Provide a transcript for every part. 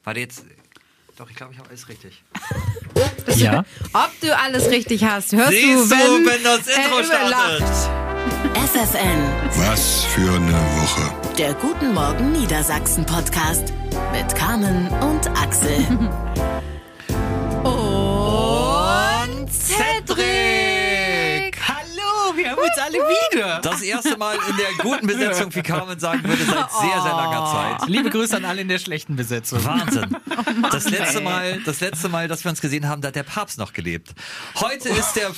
Warte jetzt. Doch, ich glaube, ich habe alles richtig. Ja. Ob du alles richtig hast, hörst Siehst du, wenn das Intro startet. FFN, Was für eine Woche. der Guten Morgen Niedersachsen Podcast mit Carmen und Axel. Und Cedric! Hallo, wir haben uns alle wieder. Das erste Mal in der guten Besetzung, wie Carmen sagen würde, seit sehr, sehr langer Zeit. Liebe Grüße an alle in der schlechten Besetzung. Wahnsinn. Das letzte Mal, dass wir uns gesehen haben, da hat der Papst noch gelebt. Heute ist der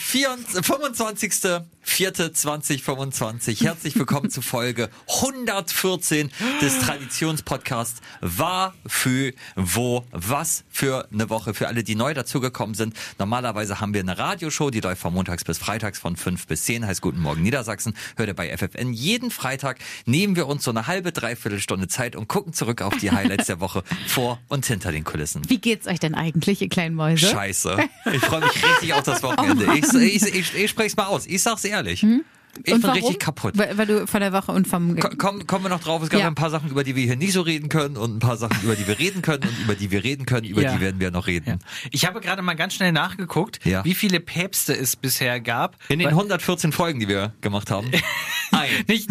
25.04.2025. Herzlich willkommen zu Folge 114 des Traditionspodcasts War, für, wo, was für eine Woche. Für alle, die neu dazugekommen sind. Normalerweise haben wir eine Radioshow, die läuft von montags bis freitags von 5 bis 10, heißt Guten Morgen Niedersachsen. Hört ihr bei FFN. Jeden Freitag nehmen wir uns so eine halbe, dreiviertel Stunde Zeit und gucken zurück auf die Highlights der Woche vor und hinter den Kulissen. wie geht's euch denn eigentlich, ihr kleinen Mäuse? Scheiße. Ich freue mich richtig auf das Wochenende. Ich spreche mal aus. Ich sag's ehrlich. Ich Und bin warum? richtig kaputt. Weil du von der Woche und vom... Kommen wir noch drauf. Es gab Ja. ein paar Sachen, über die wir hier nicht so reden können und ein paar Sachen, über die wir reden können und über die wir reden können, über Ja. die werden wir noch reden. Ja. Ich habe gerade mal ganz schnell nachgeguckt, Ja. wie viele Päpste es bisher gab. In den 114 Folgen, die wir gemacht haben. Nicht.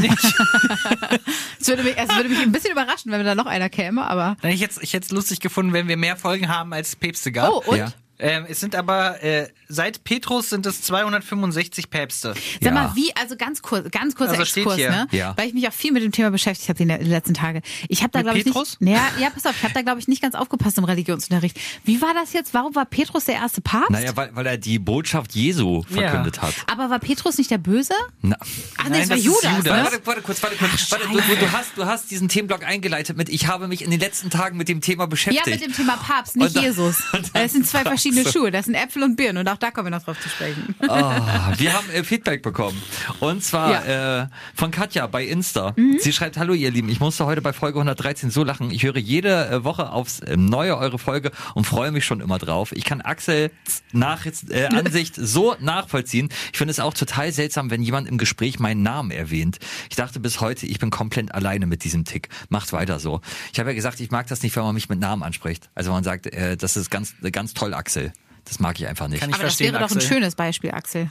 Es würde mich ein bisschen überraschen, wenn da noch einer käme, aber... Ich hätte es lustig gefunden, wenn wir mehr Folgen haben, als es Päpste gab. Oh, und? Ja. Es sind aber, seit Petrus sind es 265 Päpste. Sag mal, Ja. wie, also ganz kurzer Also steht Exkurs, hier. ne? Ja. Weil ich mich auch viel mit dem Thema beschäftigt habe in den letzten Tagen. Ich habe da, Mit glaube ich, Petrus? nicht... Ja, pass auf, ich habe da, glaube ich, nicht ganz aufgepasst im Religionsunterricht. Wie war das jetzt? Warum war Petrus der erste Papst? Naja, weil er die Botschaft Jesu verkündet hat. Aber war Petrus nicht der Böse? Na. Ach, Nein, das war das ist Judas, Judas. ne? Warte kurz. Warte, Scheiße. du hast diesen Themenblock eingeleitet mit, ich habe mich in den letzten Tagen mit dem Thema Ja, beschäftigt. mit dem Thema Papst, nicht Und dann- Jesus. und dann Das sind zwei verschiedene fragst du- Schuhe. Das sind Äpfel und Birnen. Und auch da kommen wir noch drauf zu sprechen. Wir haben Feedback bekommen. Und zwar von Katja bei Insta. Sie schreibt, hallo ihr Lieben, ich musste heute bei Folge 113 so lachen. Ich höre jede Woche aufs Neue eure Folge und freue mich schon immer drauf. Ich kann Axels Ansicht so nachvollziehen. Ich finde es auch total seltsam, wenn jemand im Gespräch meinen Namen erwähnt. Ich dachte bis heute, ich bin komplett alleine mit diesem Tick. Macht weiter so. Ich habe ja gesagt, ich mag das nicht, wenn man mich mit Namen anspricht. Also man sagt, das ist ganz toll, Axel. Das mag ich einfach nicht. Kann ich Aber das verstehen, wäre doch ein Axel. schönes Beispiel, Axel.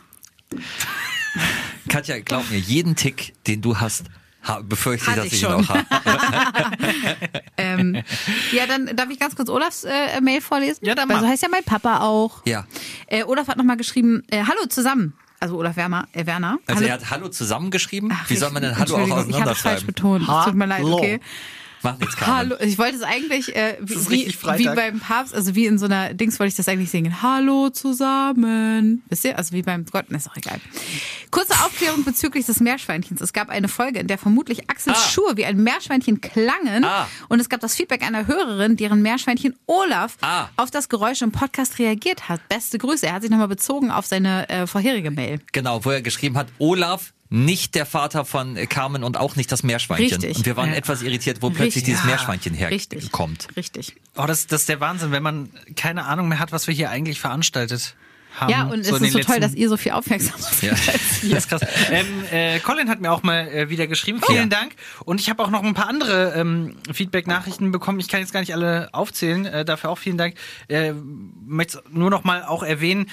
Katja, glaub mir, jeden Tick, den du hast, befürchte ich, Hatte dass ich ich ihn schon. auch habe. Ja, dann darf ich ganz kurz Olafs Mail vorlesen? Ja, dann Weil mach. so heißt ja mein Papa auch. Ja. Olaf hat nochmal geschrieben, hallo zusammen. Also Olaf Werner. Also hallo. er hat Hallo zusammengeschrieben. Ach, Wie soll man denn Hallo auch Entschuldigung, ich habe es falsch auseinanderschreiben? betont. Es tut mir leid, Hallo. okay. Macht nichts, Carmen. Hallo, ich wollte es eigentlich, ist wie richtig Freitag. beim Papst, also wie in so einer Dings wollte ich das eigentlich singen. Hallo zusammen. Wisst ihr? Also wie beim Gott, ist auch egal. Kurze Aufklärung bezüglich des Meerschweinchens. Es gab eine Folge, in der vermutlich Axels Schuhe wie ein Meerschweinchen klangen. Und es gab das Feedback einer Hörerin, deren Meerschweinchen Olaf auf das Geräusch im Podcast reagiert hat. Beste Grüße. Er hat sich nochmal bezogen auf seine vorherige Mail. Genau, wo er geschrieben hat, Olaf, nicht der Vater von Carmen und auch nicht das Meerschweinchen. Richtig. Und wir waren Ja. etwas irritiert, wo plötzlich Richtig. dieses Ja. Meerschweinchen Richtig. herkommt. Richtig. Oh, das ist der Wahnsinn, wenn man keine Ahnung mehr hat, was wir hier eigentlich veranstaltet haben. Ja, und So es in ist so den toll, letzten- dass ihr so viel Aufmerksamkeit Ja. habt. Das ist krass. Colin hat mir auch mal wieder geschrieben. Vielen Dank. Und ich habe auch noch ein paar andere Feedback-Nachrichten bekommen. Ich kann jetzt gar nicht alle aufzählen. Dafür auch vielen Dank. Möchte nur noch mal auch erwähnen,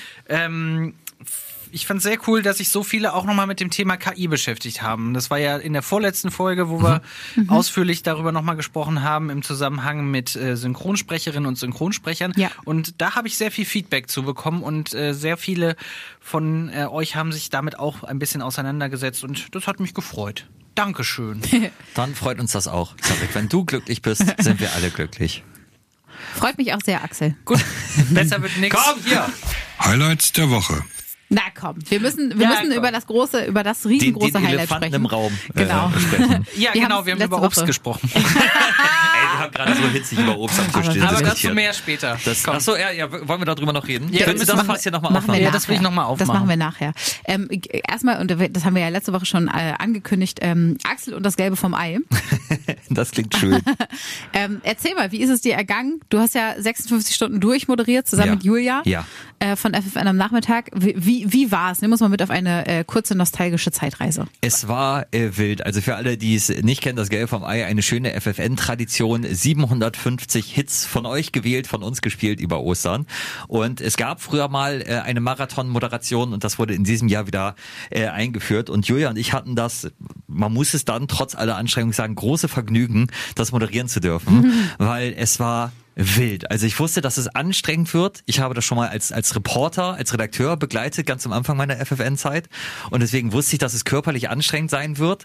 ich fand es sehr cool, dass sich so viele auch nochmal mit dem Thema KI beschäftigt haben. Das war ja in der vorletzten Folge, wo wir ausführlich darüber nochmal gesprochen haben im Zusammenhang mit Synchronsprecherinnen und Synchronsprechern. Ja. Und da habe ich sehr viel Feedback zu bekommen und sehr viele von euch haben sich damit auch ein bisschen auseinandergesetzt und das hat mich gefreut. Dankeschön. Dann freut uns das auch. Cedric, wenn du glücklich bist, sind wir alle glücklich. Freut mich auch sehr, Axel. Gut, besser wird nichts. Komm, hier! Highlights der Woche. Na komm, wir müssen komm. über das Den riesengroße Highlight Elefanten sprechen. im Raum Genau. sprechen. Ja, Wir genau, haben's wir haben letzte über Obst Woche. gesprochen. Ey, wir haben gerade so hitzig über Obst am Tisch Aber Aber dazu diskutiert. mehr später. Achso, ja, wollen wir darüber noch reden? Ja, Willst du das machen Fass hier nochmal Machen wir aufmachen? Ja, das will ich noch mal Das aufmachen. machen wir nachher. Erstmal, und das haben wir ja letzte Woche schon angekündigt, Axel und das Gelbe vom Ei. Das klingt schön. Erzähl mal, wie ist es dir ergangen? Du hast ja 56 Stunden durchmoderiert, zusammen Ja. mit Julia. Ja. von FFN am Nachmittag. Wie war es? Nimm uns mal mit auf eine kurze nostalgische Zeitreise. Es war wild. Also für alle, die es nicht kennen, das Gelbe vom Ei, eine schöne FFN-Tradition. 750 Hits von euch gewählt, von uns gespielt über Ostern. Und es gab früher mal eine Marathon-Moderation und das wurde in diesem Jahr wieder eingeführt. Und Julia und ich hatten das, man muss es dann trotz aller Anstrengungen sagen, große Vergnügen, das moderieren zu dürfen, weil es war wild. Also ich wusste, dass es anstrengend wird. Ich habe das schon mal als Reporter, als Redakteur begleitet, ganz am Anfang meiner FFN-Zeit. Und deswegen wusste ich, dass es körperlich anstrengend sein wird.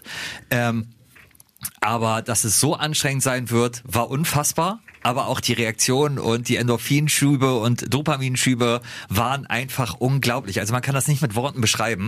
Aber dass es so anstrengend sein wird, war unfassbar. Aber auch die Reaktionen und die Endorphinschübe und Dopaminschübe waren einfach unglaublich. Also man kann das nicht mit Worten beschreiben.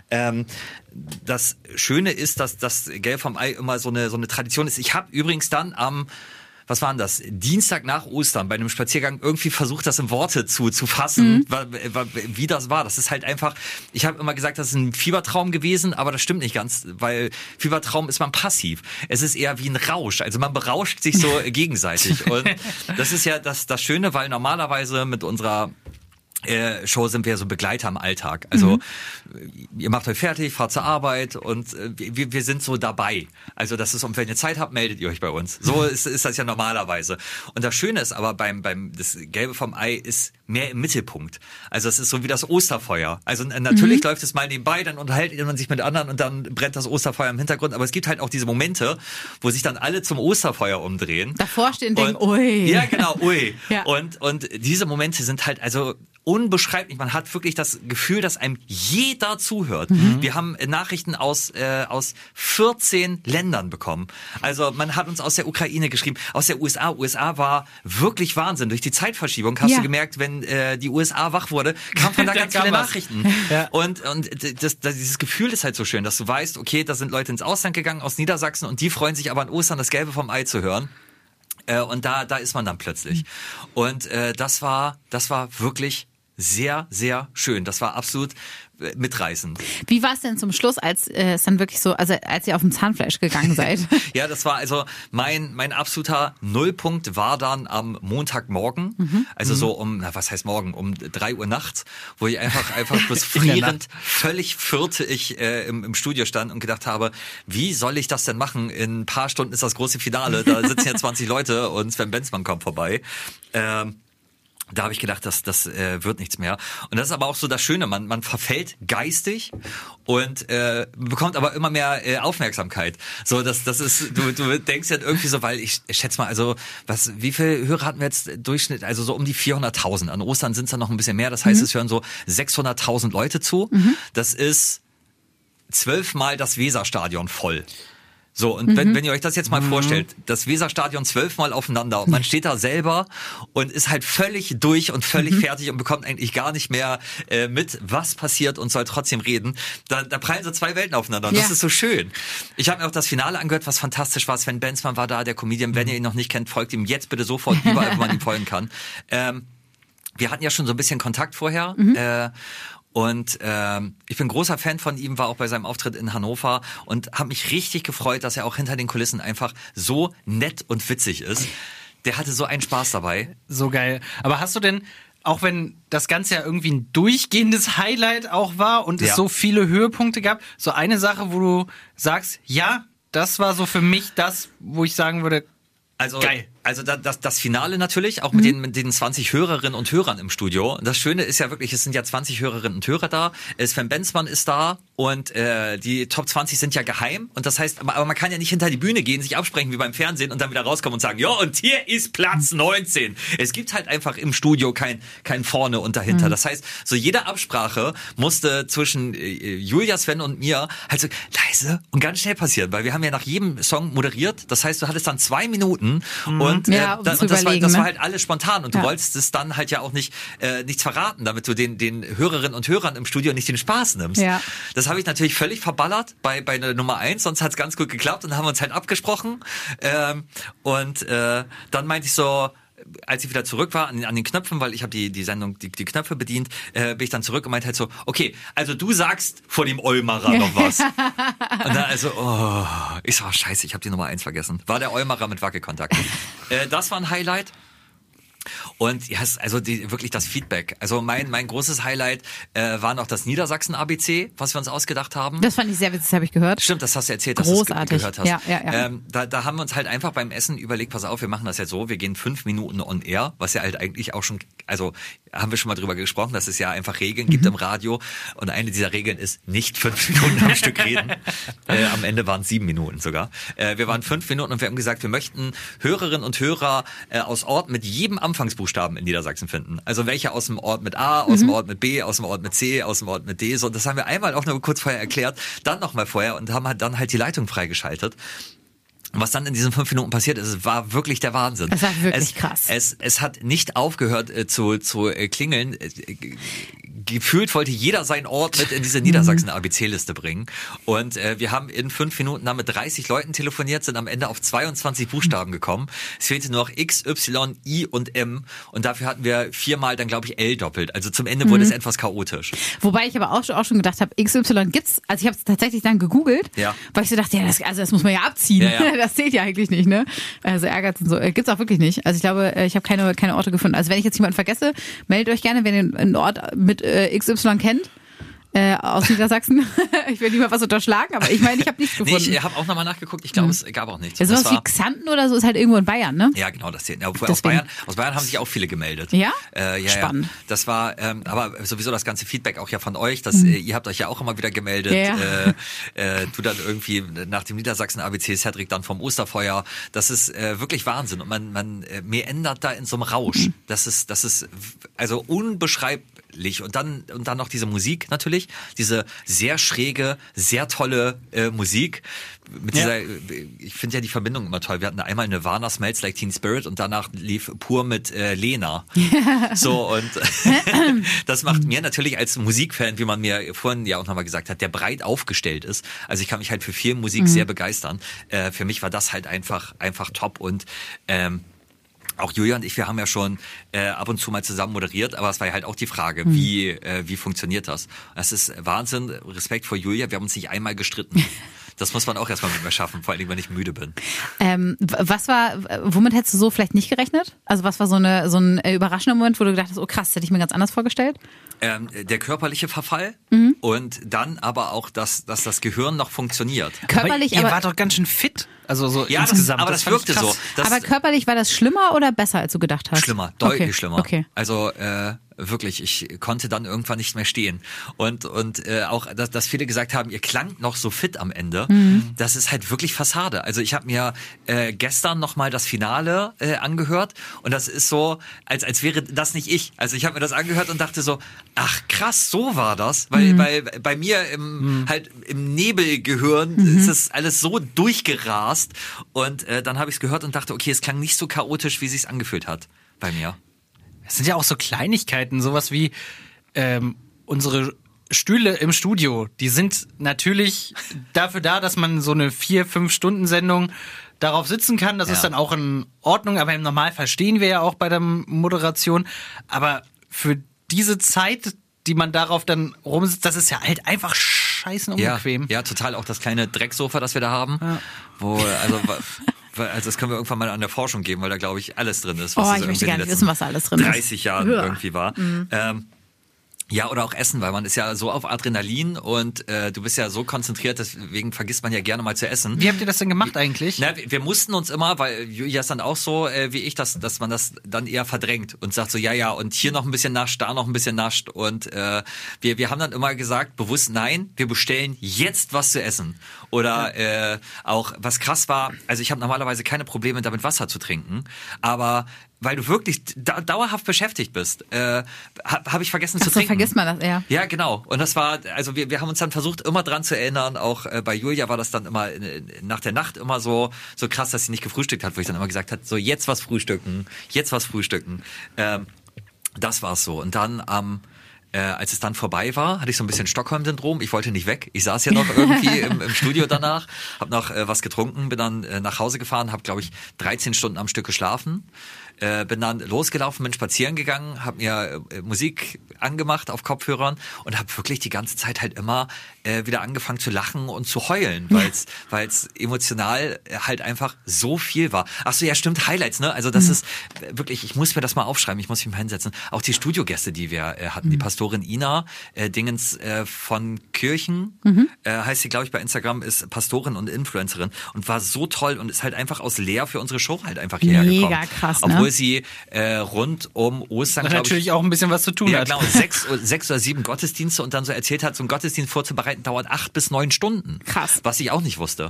Das Schöne ist, dass das Gelb vom Ei immer so eine Tradition ist. Ich habe übrigens dann was war denn das? Dienstag nach Ostern bei einem Spaziergang irgendwie versucht, das in Worte zu fassen, wie das war. Das ist halt einfach, ich habe immer gesagt, das ist ein Fiebertraum gewesen, aber das stimmt nicht ganz, weil Fiebertraum ist man passiv. Es ist eher wie ein Rausch, also man berauscht sich so gegenseitig. Und das ist ja das Schöne, weil normalerweise mit unserer Show sind wir so Begleiter im Alltag. Also ihr macht euch fertig, fahrt zur Arbeit und wir sind so dabei. Also das ist, und wenn ihr Zeit habt, meldet ihr euch bei uns. So ist das ja normalerweise. Und das Schöne ist aber das Gelbe vom Ei ist mehr im Mittelpunkt. Also es ist so wie das Osterfeuer. Also natürlich läuft es mal nebenbei, dann unterhält man sich mit anderen und dann brennt das Osterfeuer im Hintergrund. Aber es gibt halt auch diese Momente, wo sich dann alle zum Osterfeuer umdrehen. Davor stehen und denken, ui. Ja, genau, ui. Ja. Und diese Momente sind halt also unbeschreiblich. Man hat wirklich das Gefühl, dass einem jeder zuhört. Wir haben Nachrichten aus 14 Ländern bekommen. Also man hat uns aus der Ukraine geschrieben, aus der USA. USA war wirklich Wahnsinn. Durch die Zeitverschiebung hast du gemerkt, wenn die USA wach wurde, kamen von da ganz viele Nachrichten. Ja. Und dieses Gefühl ist halt so schön, dass du weißt, okay, da sind Leute ins Ausland gegangen aus Niedersachsen und die freuen sich aber an Ostern, das Gelbe vom Ei zu hören. Und da ist man dann plötzlich. Und das war wirklich sehr, sehr schön. Das war absolut mitreißend. Wie war es denn zum Schluss, als es dann wirklich so, also als ihr auf dem Zahnfleisch gegangen seid? Ja, das war also mein absoluter Nullpunkt war dann am Montagmorgen, also so was heißt morgen, um 3 Uhr nachts, wo ich einfach bloß frierend, völlig fürchtig im Studio stand und gedacht habe, wie soll ich das denn machen? In ein paar Stunden ist das große Finale, da sitzen ja 20 Leute und Sven Benzmann kommt vorbei. Da habe ich gedacht, das wird nichts mehr. Und das ist aber auch so das Schöne, man verfällt geistig und bekommt aber immer mehr Aufmerksamkeit. So, das ist, du denkst ja irgendwie so, weil ich schätze mal, also wie viele Hörer hatten wir jetzt Durchschnitt? Also so um die 400.000. An Ostern sind es dann noch ein bisschen mehr. Das heißt, es hören so 600.000 Leute zu. Das ist 12-mal das Weserstadion voll. So, und wenn ihr euch das jetzt mal vorstellt, das Weserstadion 12-mal aufeinander und man steht da selber und ist halt völlig durch und völlig fertig und bekommt eigentlich gar nicht mehr mit, was passiert und soll trotzdem reden, da prallen so zwei Welten aufeinander und das ist so schön. Ich habe mir auch das Finale angehört, was fantastisch war. Sven Benzmann war da, der Comedian. Wenn ihr ihn noch nicht kennt, folgt ihm jetzt bitte sofort überall, wo man ihm folgen kann. Wir hatten ja schon so ein bisschen Kontakt vorher, und ich bin großer Fan von ihm, war auch bei seinem Auftritt in Hannover und habe mich richtig gefreut, dass er auch hinter den Kulissen einfach so nett und witzig ist. Der hatte so einen Spaß dabei. So geil. Aber hast du denn, auch wenn das Ganze ja irgendwie ein durchgehendes Highlight auch war und es so viele Höhepunkte gab, so eine Sache, wo du sagst, ja, das war so für mich das, wo ich sagen würde, geil. Also das Finale natürlich, auch mit den 20 Hörerinnen und Hörern im Studio. Das Schöne ist ja wirklich, es sind ja 20 Hörerinnen und Hörer da. Sven Benzmann ist da und die Top 20 sind ja geheim. Und das heißt, aber man kann ja nicht hinter die Bühne gehen, sich absprechen wie beim Fernsehen und dann wieder rauskommen und sagen, ja, und hier ist Platz 19. Es gibt halt einfach im Studio kein Vorne und dahinter. Das heißt, so jede Absprache musste zwischen Julia, Sven und mir halt so leise und ganz schnell passieren, weil wir haben ja nach jedem Song moderiert. Das heißt, du hattest dann 2 Minuten und das war halt alles spontan und du wolltest es dann halt ja auch nichts verraten, damit du den Hörerinnen und Hörern im Studio nicht den Spaß nimmst. Ja. Das habe ich natürlich völlig verballert bei der Nummer 1, sonst hat es ganz gut geklappt und dann haben wir uns halt abgesprochen dann meinte ich so, als ich wieder zurück war an den Knöpfen, weil ich habe die Sendung, die Knöpfe bedient, bin ich dann zurück und meinte halt so, okay, also du sagst vor dem Olmarer noch was. Und dann also, ich so, scheiße, ich habe die Nummer 1 vergessen. War der Olmarer mit Wackelkontakt. Das war ein Highlight. Und ja, also wirklich das Feedback. Also mein großes Highlight war noch das Niedersachsen-ABC, was wir uns ausgedacht haben. Das fand ich sehr witzig, das habe ich gehört. Stimmt, das hast du erzählt, Großartig. dass du es gehört hast. Ja. Da haben wir uns halt einfach beim Essen überlegt, pass auf, wir machen das jetzt so, wir gehen 5 Minuten on air, was ja halt eigentlich auch schon, also haben wir schon mal drüber gesprochen, dass es ja einfach Regeln gibt im Radio. Und eine dieser Regeln ist nicht 5 Minuten am Stück reden. Am Ende waren es 7 Minuten sogar. Wir waren 5 Minuten und wir haben gesagt, wir möchten Hörerinnen und Hörer aus Orten mit jedem Anfangsbuchstaben in Niedersachsen finden. Also welche aus dem Ort mit A, aus dem Ort mit B, aus dem Ort mit C, aus dem Ort mit D. So, das haben wir einmal auch noch kurz vorher erklärt, dann nochmal vorher und haben halt dann halt die Leitung freigeschaltet. Und was dann in diesen 5 Minuten passiert ist, war wirklich der Wahnsinn. Das war wirklich krass. Es hat nicht aufgehört zu klingeln. Gefühlt wollte jeder seinen Ort mit in diese Niedersachsen-ABC-Liste bringen. Und wir haben in 5 Minuten dann mit 30 Leuten telefoniert, sind am Ende auf 22 Buchstaben gekommen. Es fehlte nur noch X, Y, I und M. Und dafür hatten wir 4-mal dann, glaube ich, L doppelt. Also zum Ende wurde es etwas chaotisch. Wobei ich aber auch schon gedacht habe, XY gibt's. Also ich habe es tatsächlich dann gegoogelt, weil ich so dachte, das muss man ja abziehen. Ja. Das zählt ja eigentlich nicht, ne? Also ärgert und so. Gibt's auch wirklich nicht. Also ich glaube, ich habe keine Orte gefunden. Also wenn ich jetzt jemanden vergesse, meldet euch gerne, wenn ihr einen Ort mit XY kennt. Aus Niedersachsen. Ich will niemand was unterschlagen, aber ich meine, ich habe nichts gefunden. Nee, ich habe auch nochmal nachgeguckt. Ich glaube, es gab auch nichts. Ja, sowas wie Xanten oder so ist halt irgendwo in Bayern, ne? Ja, genau, das zählt. Ja, aus Bayern haben sich auch viele gemeldet. Ja? Ja, spannend. Ja. Das war, aber sowieso das ganze Feedback auch ja von euch, dass ihr habt euch ja auch immer wieder gemeldet. Ja. Du dann irgendwie nach dem Niedersachsen-ABC, Cedric dann vom Osterfeuer. Das ist wirklich Wahnsinn. Und man ändert da in so einem Rausch. Das ist also unbeschreiblich. Und dann noch diese Musik natürlich. Diese sehr schräge, sehr tolle Musik. Mit dieser, ich finde ja die Verbindung immer toll. Wir hatten einmal Nirvana, Smells Like Teen Spirit und danach lief Pur mit Lena. So, und das macht mir natürlich als Musikfan, wie man mir vorhin ja auch nochmal gesagt hat, der breit aufgestellt ist. Also ich kann mich halt für viel Musik sehr begeistern. Für mich war das halt einfach top und auch Julia und ich, wir haben ja schon ab und zu mal zusammen moderiert, aber es war ja halt auch die Frage, wie funktioniert das? Das ist Wahnsinn, Respekt vor Julia, wir haben uns nicht einmal gestritten. Das muss man auch erstmal mit mir schaffen, vor allem, wenn ich müde bin. Womit hättest du so vielleicht nicht gerechnet? Also was war so ein überraschender Moment, wo du gedacht hast, oh krass, hätte ich mir ganz anders vorgestellt? Der körperliche Verfall und dann aber auch, dass das Gehirn noch funktioniert. Körperlich, aber ihr wart doch ganz schön fit. Also so insgesamt. Aber das wirkte so. Aber körperlich war das schlimmer oder besser, als du gedacht hast? Schlimmer, deutlich schlimmer. Okay. Also wirklich, ich konnte dann irgendwann nicht mehr stehen. Und auch, dass viele gesagt haben, ihr klangt noch so fit am Ende, das ist halt wirklich Fassade. Also ich habe mir gestern nochmal das Finale angehört und das ist so, als wäre das nicht ich. Also ich habe mir das angehört und dachte so, ach krass, so war das. Weil bei mir im Nebelgehirn ist das alles so durchgerast. Und dann habe ich es gehört und dachte, okay, es klang nicht so chaotisch, wie es sich angefühlt hat bei mir. Es sind ja auch so Kleinigkeiten, sowas wie unsere Stühle im Studio, die sind natürlich dafür da, dass man so eine 4-5-Stunden-Sendung darauf sitzen kann. Das ist dann auch in Ordnung, aber im Normalfall stehen wir ja auch bei der Moderation. Aber für diese Zeit, die man darauf dann rumsitzt, das ist ja halt einfach scheißen unbequem. Ja, total. Auch das kleine Drecksofa, das wir da haben, also das können wir irgendwann mal an der Forschung geben, weil da, glaube ich, alles drin ist. Was ich möchte gar nicht wissen, was da alles drin ist. 30 Jahren irgendwie war. Ja, oder auch Essen, weil man ist ja so auf Adrenalin und du bist ja so konzentriert, deswegen vergisst man ja gerne mal zu essen. Wie habt ihr das denn gemacht eigentlich? Na, wir mussten uns immer, weil Julia ist dann auch so wie ich, dass man das dann eher verdrängt und sagt so, ja, und hier noch ein bisschen nascht, da noch ein bisschen nascht und wir haben dann immer gesagt, bewusst nein, wir bestellen jetzt was zu essen. Oder auch, was krass war, also ich habe normalerweise keine Probleme damit Wasser zu trinken, aber weil du wirklich dauerhaft beschäftigt bist, habe ich vergessen zu trinken. Vergisst man das, ja. Ja, genau. Und das war, also wir haben uns dann versucht, immer dran zu erinnern. Auch bei Julia war das dann immer nach der Nacht immer so krass, dass sie nicht gefrühstückt hat, wo ich dann immer gesagt habe, so jetzt was frühstücken. Das war's so. Und dann am als es dann vorbei war, hatte ich so ein bisschen Stockholm-Syndrom. Ich wollte nicht weg. Ich saß ja noch irgendwie im Studio danach, habe noch was getrunken, bin dann nach Hause gefahren, habe, glaube ich, 13 Stunden am Stück geschlafen. Bin dann losgelaufen, bin spazieren gegangen, habe mir Musik angemacht auf Kopfhörern und habe wirklich die ganze Zeit halt immer wieder angefangen zu lachen und zu heulen, weil es emotional halt einfach so viel war. Ach so, ja stimmt, Highlights, ne? Also das ist wirklich, ich muss mir das mal aufschreiben, ich muss mich mal hinsetzen. Auch die Studiogäste, die wir hatten, die Pastorin Ina Dingens von Kirchen, heißt sie, glaube ich, bei Instagram, ist Pastorin und Influencerin und war so toll und ist halt einfach aus Leer für unsere Show halt einfach hierher gekommen. Mega krass, ne? Obwohl sie rund um Ostern, glaube ich, natürlich auch ein bisschen was zu tun hat. Genau, 6 oder 7 Gottesdienste und dann so erzählt hat, so einen Gottesdienst vorzubereiten dauert 8 bis 9 Stunden. Krass. Was ich auch nicht wusste.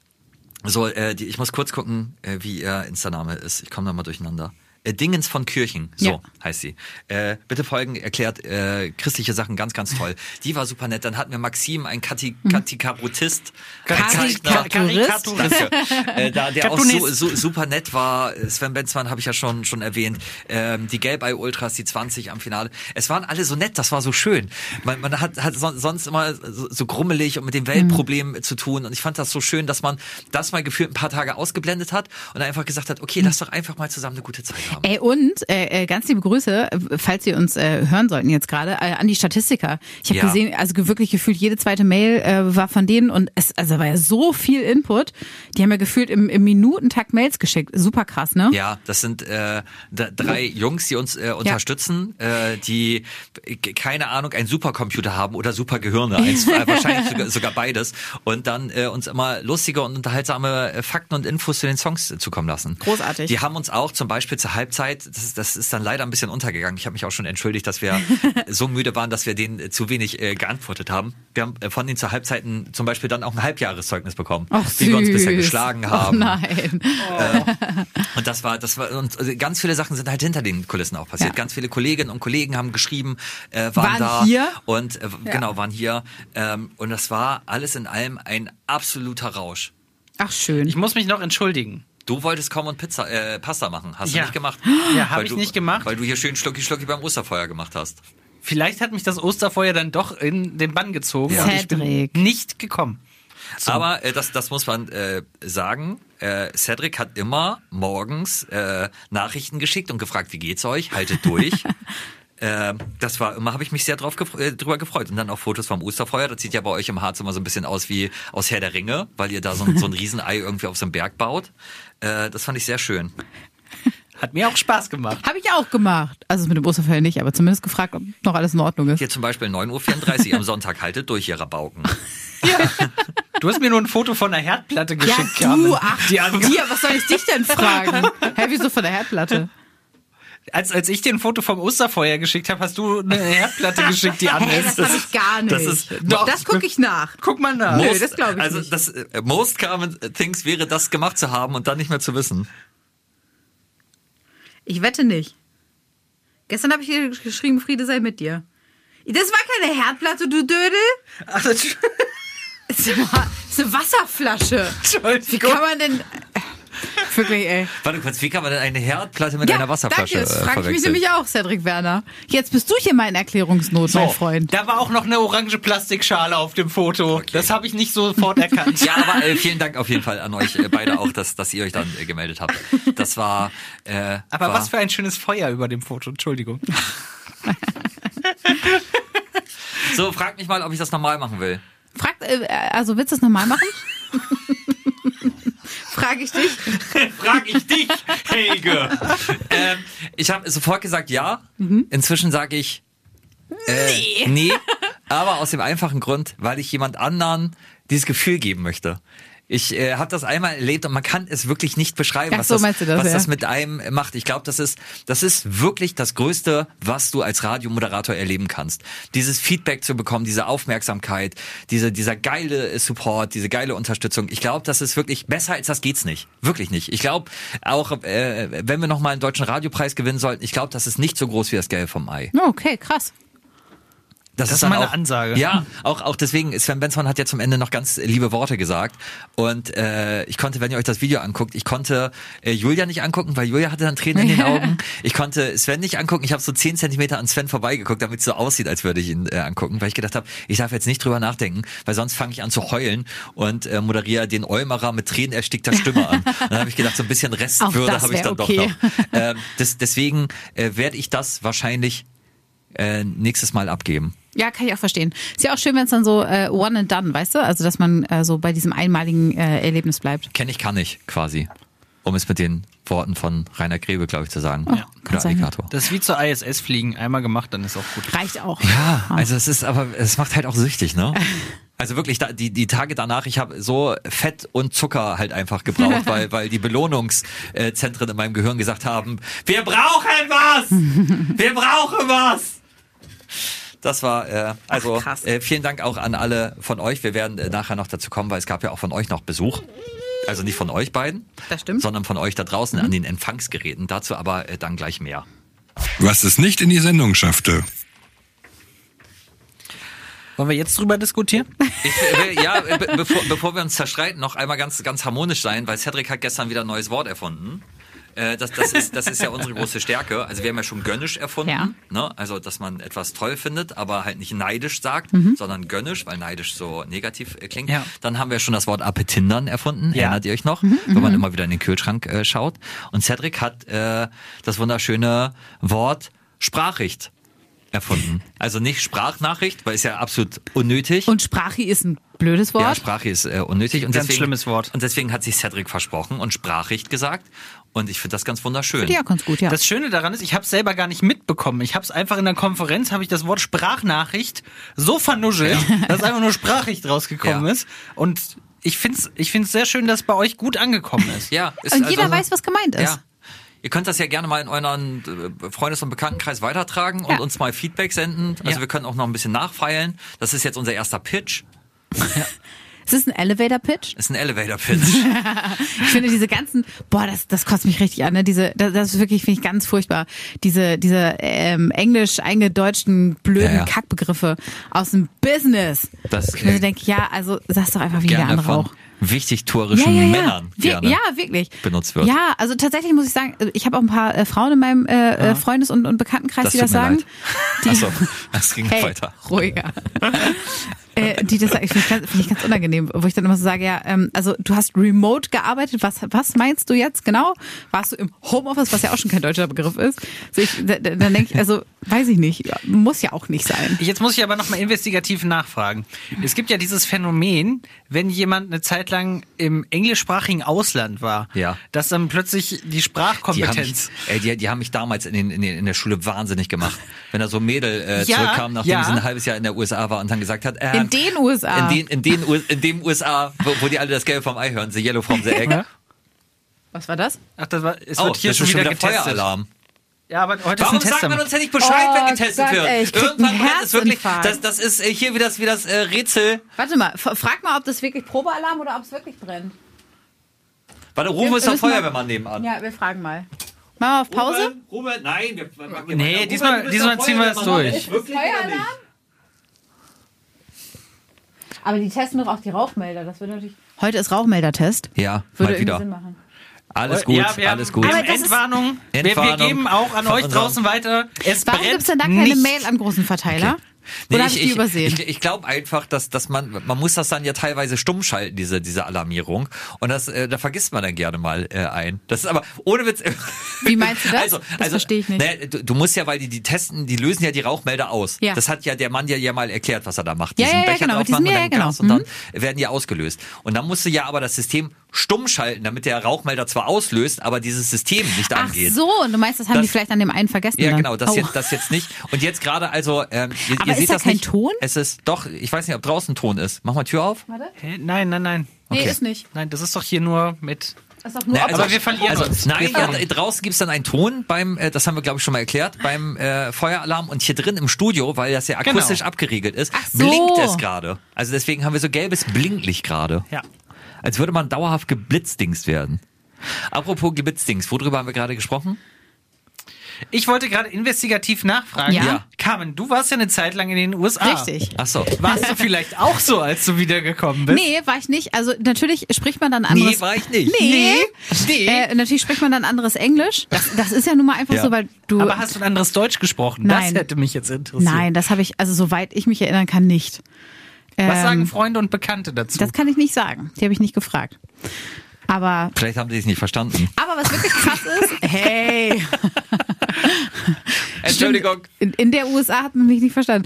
So, ich muss kurz gucken, wie ihr Insta-Name ist. Ich komme da mal durcheinander. Dingens von Kirchen, so heißt sie. Bitte folgen, erklärt christliche Sachen ganz, ganz toll. Die war super nett. Dann hatten wir Maxim, ein Karikaturist. Karikaturist? Der auch so super nett war. Sven Benzmann habe ich ja schon erwähnt. Die Gelbei-Ultras, die 20 am Finale. Es waren alle so nett, das war so schön. Man hat sonst immer so grummelig und mit dem Weltproblem zu tun. Und ich fand das so schön, dass man das mal gefühlt ein paar Tage ausgeblendet hat und einfach gesagt hat, okay, lass doch einfach mal zusammen eine gute Zeit haben. Ey, und ganz liebe Grüße, falls Sie uns hören sollten jetzt gerade, an die Statistiker. Ich habe gesehen, also wirklich gefühlt jede zweite Mail war von denen und es war ja so viel Input. Die haben ja gefühlt im Minutentakt Mails geschickt. Super krass, ne? Ja, das sind 3 Jungs, die uns unterstützen, die, keine Ahnung, einen Supercomputer haben oder Supergehirne, wahrscheinlich sogar beides und dann uns immer lustige und unterhaltsame Fakten und Infos zu den Songs zukommen lassen. Großartig. Die haben uns auch zum Beispiel zur Halbzeit, das ist dann leider ein bisschen untergegangen. Ich habe mich auch schon entschuldigt, dass wir so müde waren, dass wir denen zu wenig geantwortet haben. Wir haben von denen zur Halbzeit zum Beispiel dann auch ein Halbjahreszeugnis bekommen, wie wir uns bisher geschlagen haben. Oh nein. Und das war und ganz viele Sachen sind halt hinter den Kulissen auch passiert. Ja. Ganz viele Kolleginnen und Kollegen haben geschrieben, waren da hier und genau, waren hier. Und das war alles in allem ein absoluter Rausch. Ach schön. Ich muss mich noch entschuldigen. Du wolltest kommen und Pasta machen. Hast du nicht gemacht? Ja, habe ich nicht gemacht. Weil du hier schön Schlucki beim Osterfeuer gemacht hast. Vielleicht hat mich das Osterfeuer dann doch in den Bann gezogen. Ja. Und ich bin nicht gekommen. So. Aber das muss man sagen. Cedric hat immer morgens Nachrichten geschickt und gefragt, wie geht's euch? Haltet durch. Das war immer, habe ich mich sehr drüber gefreut. Und dann auch Fotos vom Osterfeuer. Das sieht ja bei euch im Harz immer so ein bisschen aus wie aus Herr der Ringe, weil ihr da so ein Riesenei irgendwie auf so einem Berg baut. Das fand ich sehr schön. Hat mir auch Spaß gemacht. Habe ich auch gemacht. Also mit dem Osterfeuer nicht, aber zumindest gefragt, ob noch alles in Ordnung ist. Hier zum Beispiel 9:34 Uhr am Sonntag. Haltet durch, ihr Rabauken. Ja. Du hast mir nur ein Foto von einer Herdplatte geschickt. Ja, du, was soll ich dich denn fragen? Hä, wieso von der Herdplatte? Als ich dir ein Foto vom Osterfeuer geschickt habe, hast du eine Herdplatte geschickt, die an ist. Das habe ich gar nicht. Das gucke ich nach. Guck mal nach. Nö, das glaube ich also nicht. das most common things wäre, das gemacht zu haben und dann nicht mehr zu wissen. Ich wette nicht. Gestern habe ich dir geschrieben, Friede sei mit dir. Das war keine Herdplatte, du Dödel. Ach, das ist eine Wasserflasche. Wie kann man denn... Wirklich, ey. Warte kurz, wie kann man denn eine Herdplatte mit einer Wasserflasche danke, das frage ich mich verwechseln? nämlich auch, Cedric Werner. Jetzt bist du hier mein Erklärungsnot, mein Freund. Da war auch noch eine orange Plastikschale auf dem Foto. Okay. Das habe ich nicht sofort erkannt. Ja, aber vielen Dank auf jeden Fall an euch beide auch, dass ihr euch dann gemeldet habt. Das war... aber was für ein schönes Feuer über dem Foto, Entschuldigung. So, frag mich mal, ob ich das normal machen will. Also willst du es normal machen? Frag ich dich? Frag ich dich, Helge. Ich habe sofort gesagt ja. Inzwischen sage ich nee. Aber aus dem einfachen Grund, weil ich jemand anderen dieses Gefühl geben möchte. Ich habe das einmal erlebt und man kann es wirklich nicht beschreiben, was das mit einem macht. Ich glaube, das ist wirklich das Größte, was du als Radiomoderator erleben kannst. Dieses Feedback zu bekommen, diese Aufmerksamkeit, dieser geile Support, diese geile Unterstützung. Ich glaube, das ist wirklich besser als das geht's nicht. Wirklich nicht. Ich glaube, auch wenn wir nochmal einen deutschen Radiopreis gewinnen sollten, ich glaube, das ist nicht so groß wie das Gelbe vom Ei. Okay, krass. Das ist dann meine auch, Ansage. Ja, auch deswegen, Sven Benson hat ja zum Ende noch ganz liebe Worte gesagt. Und ich konnte, wenn ihr euch das Video anguckt, ich konnte Julia nicht angucken, weil Julia hatte dann Tränen in den Augen. Ich konnte Sven nicht angucken. Ich habe so 10 Zentimeter an Sven vorbeigeguckt, damit es so aussieht, als würde ich ihn angucken, weil ich gedacht habe, ich darf jetzt nicht drüber nachdenken, weil sonst fange ich an zu heulen und moderiere den Eumerer mit tränenerstickter Stimme an. Und dann habe ich gedacht, so ein bisschen Restwürde habe ich dann doch noch. Deswegen werde ich das wahrscheinlich nächstes Mal abgeben. Ja, kann ich auch verstehen. Ist ja auch schön, wenn es dann so one and done, weißt du? Also, dass man so bei diesem einmaligen Erlebnis bleibt. Kann ich quasi. Um es mit den Worten von Rainer Grebe, glaube ich, zu sagen. Ja, kann sein. Alligator. Das ist wie zur ISS fliegen. Einmal gemacht, dann ist auch gut. Reicht auch. Ja, also es macht halt auch süchtig, ne? Also wirklich, die Tage danach, ich habe so Fett und Zucker halt einfach gebraucht, weil die Belohnungszentren in meinem Gehirn gesagt haben, wir brauchen was! Wir brauchen was! Das war, vielen Dank auch an alle von euch. Wir werden nachher noch dazu kommen, weil es gab ja auch von euch noch Besuch. Also nicht von euch beiden, das stimmt, sondern von euch da draußen an den Empfangsgeräten. Dazu aber dann gleich mehr. Was es nicht in die Sendung schaffte. Wollen wir jetzt drüber diskutieren? Bevor wir uns zerstreiten, noch einmal ganz harmonisch sein, weil Cedric hat gestern wieder ein neues Wort erfunden. Das ist ja unsere große Stärke. Also wir haben ja schon gönnisch erfunden, ja. Ne? Also dass man etwas toll findet, aber halt nicht neidisch sagt, sondern gönnisch, weil neidisch so negativ klingt. Ja. Dann haben wir schon das Wort Appetindern erfunden, erinnert ihr euch noch? Wenn man immer wieder in den Kühlschrank schaut. Und Cedric hat das wunderschöne Wort Sprachricht erfunden. Also nicht Sprachnachricht, weil es ja absolut unnötig. Und Sprachi ist ein blödes Wort. Ja, Sprachi ist unnötig. Und ganz deswegen, schlimmes Wort. Und deswegen hat sich Cedric versprochen und Sprachricht gesagt. Und ich finde das ganz wunderschön. Ja, ganz gut, ja. Das Schöne daran ist, ich habe es selber gar nicht mitbekommen. Ich habe es einfach in der Konferenz, habe ich das Wort Sprachnachricht so vernuschelt, dass einfach nur Sprachricht rausgekommen ist. Und ich find's sehr schön, dass es bei euch gut angekommen ist. Ja, und jeder weiß, was gemeint ist. Ja. Ihr könnt das ja gerne mal in euren Freundes- und Bekanntenkreis weitertragen und uns mal Feedback senden. Also wir können auch noch ein bisschen nachfeilen. Das ist jetzt unser erster Pitch. Ja. Ist das ein Elevator-Pitch? Ist ein Elevator-Pitch. Ich finde diese ganzen, das kotzt mich richtig an, ne? Das ist wirklich, finde ich, ganz furchtbar. Diese englisch eingedeutschten blöden Kackbegriffe aus dem Business. Ich mir denke, also sag's doch einfach wie der andere auch. Wichtigtuerischen Männern gerne wirklich benutzt wird. Ja, also tatsächlich muss ich sagen, ich habe auch ein paar Frauen in meinem Freundes- und Bekanntenkreis, die das sagen. Achso, das ging weiter. Ruhiger. Die das sagen, finde ich ganz unangenehm, wo ich dann immer so sage, also du hast remote gearbeitet, was meinst du jetzt genau? Warst du im Homeoffice, was ja auch schon kein deutscher Begriff ist? Dann denke ich, also weiß ich nicht, muss ja auch nicht sein. Jetzt muss ich aber nochmal investigativ nachfragen. Es gibt ja dieses Phänomen, wenn jemand eine Zeit lang im englischsprachigen Ausland war, dass dann plötzlich die Sprachkompetenz... Die haben mich damals in der Schule wahnsinnig gemacht. Wenn da so ein Mädel zurückkam, nachdem sie ein halbes Jahr in der USA war und dann gesagt hat, in den USA. In dem USA, wo die alle das Gelbe vom Ei hören, the yellow from the egg. Was war das? Ach, es wird hier schon wieder getestet. Feueralarm. Ja, aber heute warum ist ein Test. sagt man uns ja nicht Bescheid, wenn getestet wird? Irgendwann brennt es wirklich. Das ist hier wie das Rätsel. Warte mal, frag mal, ob das wirklich Probealarm oder ob es wirklich brennt. Warte, rufen wir der Feuerwehrmann nebenan. Ja, wir fragen mal. Machen wir auf Pause? Ruben, nein. Nee, diesmal ziehen wir es durch. Feueralarm? Aber die testen doch auch die Rauchmelder. Das wird natürlich. Heute ist Rauchmeldertest. Ja, würde mal wieder. Sinn machen. Alles gut, alles gut. Aber Entwarnung. Wir geben auch an euch draußen weiter. Warum gibt es denn da keine Mail an großen Verteiler? Okay. Nee, oder habe ich die übersehen? Ich glaube einfach, dass man muss das dann ja teilweise stumm schalten, diese Alarmierung. Und da vergisst man dann gerne mal ein. Das ist aber ohne Witz. Wie meinst du das? Also, das verstehe ich nicht. Ne, du musst ja, weil die testen, die lösen ja die Rauchmelder aus. Ja. Das hat ja der Mann ja mal erklärt, was er da macht. Diesen Becher genau. drauf machen und dann Gas und dann werden die ausgelöst. Und dann musst du ja aber das System stumm schalten, damit der Rauchmelder zwar auslöst, aber dieses System nicht angeht. Ach so, und du meinst, das haben die vielleicht an dem einen vergessen. Ja, dann. genau, das jetzt nicht. Und jetzt gerade, also, aber ihr seht da das kein nicht. Ton? Es ist doch, ich weiß nicht, ob draußen Ton ist. Mach mal Tür auf. Warte. Nein. Nee, okay. ist nicht. Nein, das ist doch hier nur mit... Das ist doch nur aber wir verlieren uns. Nein, draußen gibt's dann einen Ton das haben wir glaube ich schon mal erklärt, beim Feueralarm und hier drin im Studio, weil das ja akustisch abgeriegelt ist, blinkt es gerade. Also deswegen haben wir so gelbes Blinklicht gerade. Ja. Als würde man dauerhaft geblitzdingst werden. Apropos geblitzdingst, worüber haben wir gerade gesprochen? Ich wollte gerade investigativ nachfragen. Ja. Carmen, du warst ja eine Zeit lang in den USA. Richtig. Ach so. Warst du vielleicht auch so, als du wiedergekommen bist? Nee, war ich nicht. Also natürlich spricht man dann anderes... Nee, war ich nicht. Nee. Natürlich spricht man dann anderes Englisch. Das ist ja nun mal einfach so, weil du... Aber hast du ein anderes Deutsch gesprochen? Nein. Das hätte mich jetzt interessiert. Nein, das habe ich, also soweit ich mich erinnern kann, nicht. Was sagen Freunde und Bekannte dazu? Das kann ich nicht sagen. Die habe ich nicht gefragt. Aber Vielleicht haben sie es nicht verstanden. was wirklich krass ist, hey. Entschuldigung. In der USA hat man mich nicht verstanden.